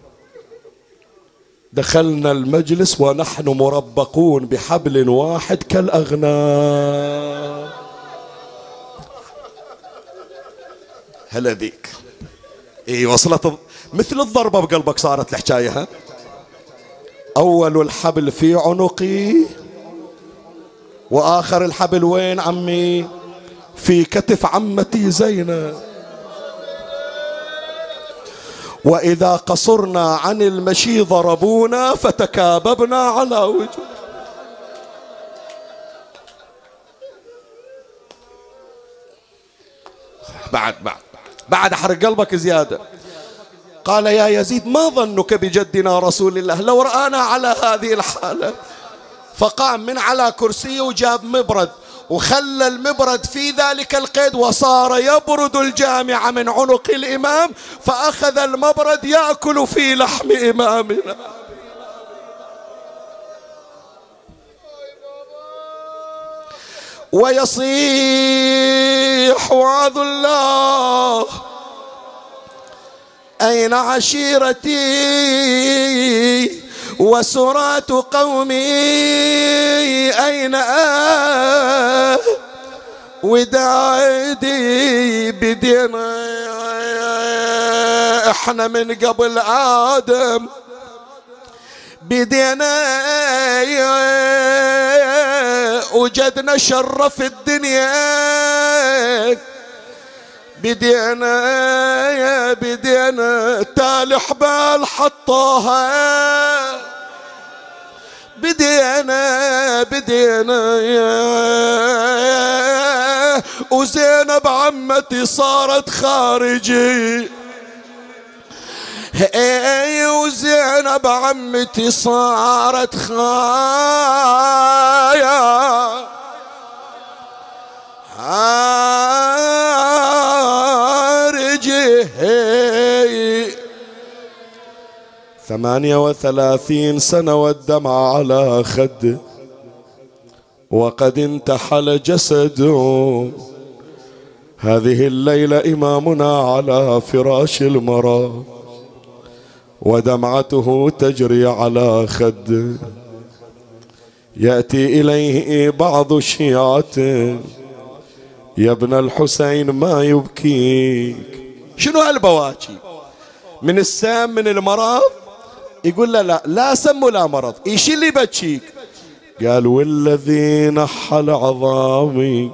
دخلنا المجلس ونحن مربقون بحبل واحد كالأغنام. هلا ذيك وصلت مثل الضربة بقلبك صارت الحكاية، ها؟ أول الحبل في عنقي، وآخر الحبل وين عمي؟ في كتف عمتي زينب. وإذا قصرنا عن المشي ضربونا فتكاببنا على وجه. بعد حرق قلبك زيادة. قال يا يزيد ما ظنك بجدنا رسول الله لو رآنا على هذه الحالة؟ فقام من على كرسيه وجاب مبرد وخلى المبرد في ذلك القيد، وصار يبرد الجامع من عنق الإمام، فأخذ المبرد يأكل في لحم إمامنا. ويصيح وعظ الله أين عشيرتي وسرات قومي أين وداعدي بدينا. احنا من قبل آدم بدينا وجدنا شرف الدنيا، بدينا تالي حبال حطوها، بدينا وزينب عمتي صارت خارجي، وزينب عمتي صارت خارجي. 38 سنة والدمع على خده، وقد انتحل جسده. هذه الليلة إمامنا على فراش المرض، ودمعته تجري على خده. يأتي إليه بعض الشيعة: يا ابن الحسين ما يبكيك؟ شنو هالبواكي؟ من السام من المرض؟ يقول لا لا سم ولا مرض. ايش اللي بكيك؟ قال والذي نحل عظامي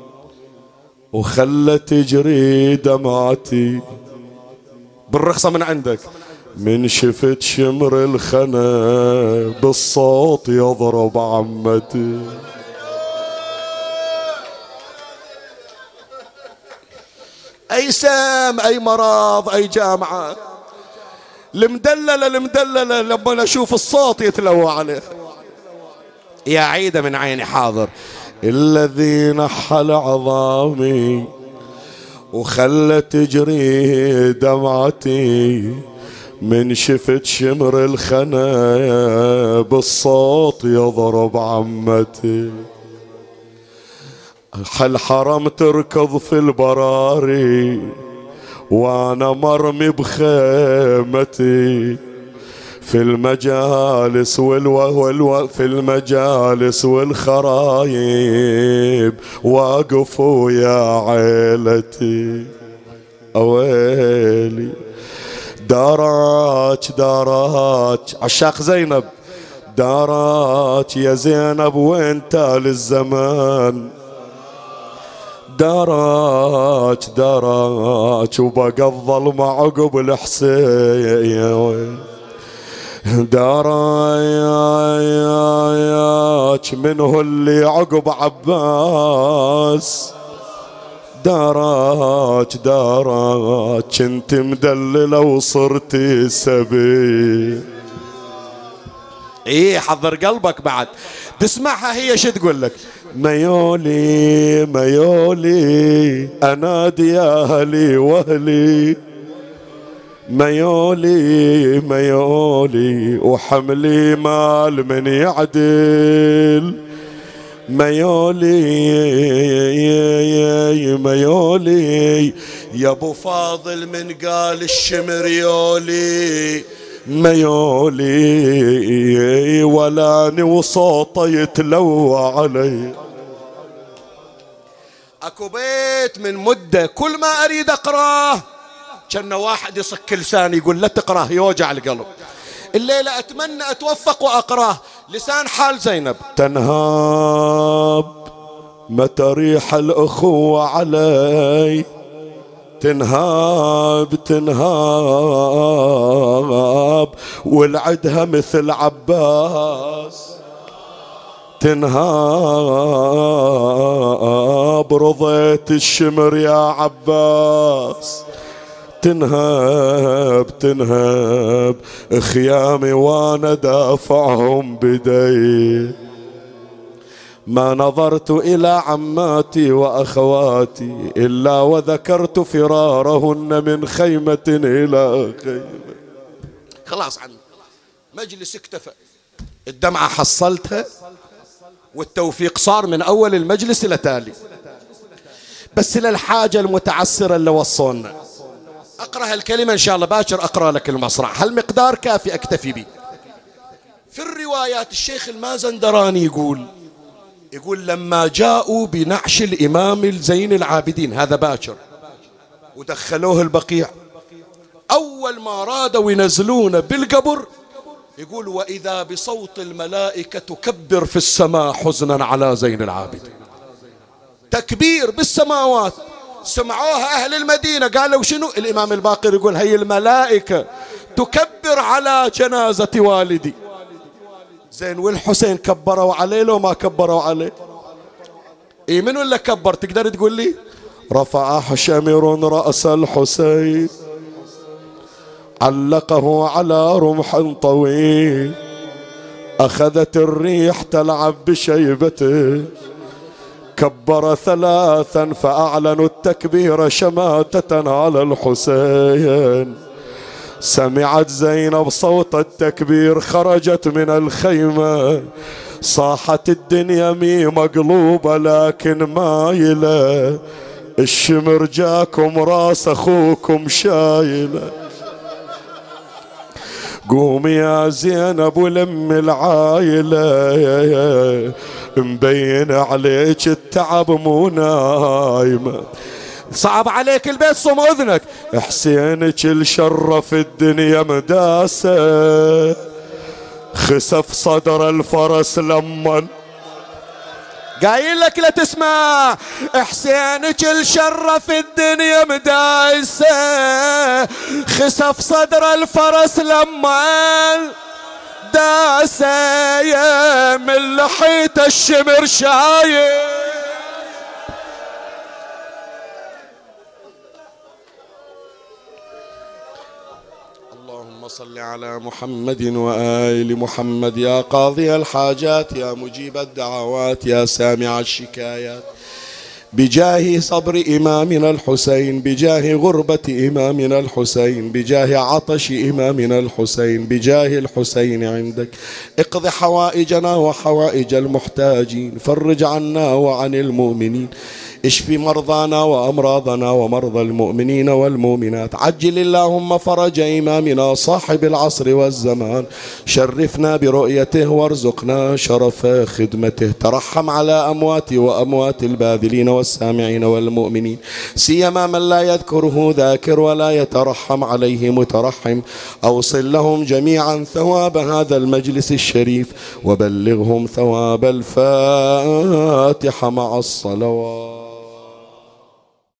وخلى تجري دمعتي بالرخصة من عندك، من شفت شمر الخنا بالصوت يضرب عمتي. أي سام أي مرض أي جامعة، المدللة لما أشوف الصوت يتلوى عليه. يا عيدة من عيني حاضر. الذي نحل عظامي وخلى تجري دمعتي، من شفت شمر الخنا بالصوت يضرب عمتي. الحرم تركض في البراري وانا مرمي بخيمتي، في المجالس في المجالس والخرايب واقفوا يا عيلتي. اويلي دارك عشاق زينب، دارك يا زينب وين تال الزمان، دارك وبقى الظلمة عقب الحسين، دارك منه اللي عقب عباس، دارك انت مدللة وصرتي سبي. ايه حضر قلبك بعد تسمعها هي شو تقول لك؟ ميولي انادي اهلي واهلي، ميولي وحملي مال من يعدل، ميولي يا ابو فاضل من قال الشمريولي، ميولي ولاني وصوته يتلوى علي. اكو بيت من مدة كل ما اريد اقراه كان واحد يصك لساني يقول لا تقراه يوجع القلب. الليلة أتمنى أتوفق وأقراه لسان حال زينب. تنهاب متى ريح الأخوة علي، تنهاب تنهاب والعدها مثل عباس، تنهاب رضيت الشمر يا عباس، تنهاب تنهاب خيامي وانا دافعهم بدي، ما نظرت إلى عماتي وأخواتي إلا وذكرت فرارهن من خيمة إلى خيمة. خلاص عن مجلس اكتفى، الدمعة حصلتها والتوفيق صار من أول المجلس إلى تالي. بس للحاجة المتعسرة اللي وصلنا أقرأ هالكلمة إن شاء الله باكر أقرأ لك المصرع، هالمقدار كافي أكتفي به. في الروايات الشيخ المازندراني يقول لما جاءوا بنعش الإمام زين العابدين، هذا باكر، ودخلوه البقيع، أول ما رادوا ينزلون بالقبر يقول وإذا بصوت الملائكة تكبر في السماء حزنا على زين العابدين، تكبير بالسماوات. سمعوها أهل المدينة قالوا شنو؟ الإمام الباقر يقول هي الملائكة تكبر على جنازة والدي زين. والحسين كبروا عليه لو ما كبروا عليه؟ اي من ولا كبر؟ تقدر تقول لي؟ رفع حشمر رأس الحسين علقه على رمح طويل، أخذت الريح تلعب بشيبته، كبر ثلاثا فأعلنوا التكبير شماتة على الحسين. سمعت زينب صوت التكبير خرجت من الخيمة، صاحت الدنيا مي مقلوبة لكن مايلة، الشمر جاكم راس أخوكم شايلة، قومي يا زينب ولم العايلة، مبين عليك التعب مو نايمة، صعب عليك البيت صم اذنك، حسينك الشرف الدنيا مداسة، خسف صدر الفرس لمن قايل لك لا تسمع، حسينك الشرف الدنيا مداسة، خسف صدر الفرس لمن داسة، يا من لحيت الشمر شايل. اللهم صل على محمد وآل محمد، يا قاضي الحاجات يا مجيب الدعوات يا سامع الشكايات، بجاه صبر إمامنا الحسين، بجاه غربة إمامنا الحسين، بجاه عطش إمامنا الحسين، بجاه الحسين عندك اقض حوائجنا وحوائج المحتاجين، فرج عنا وعن المؤمنين، اشف مرضانا وأمراضنا ومرضى المؤمنين والمؤمنات، عجل اللهم فرج إمامنا صاحب العصر والزمان، شرفنا برؤيته وارزقنا شرف خدمته، ترحم على أمواتي وأموات الباذلين والسامعين والمؤمنين، سيما من لا يذكره ذاكر ولا يترحم عليه مترحم، أوصل لهم جميعا ثواب هذا المجلس الشريف، وبلغهم ثواب الفاتحة مع الصلوات.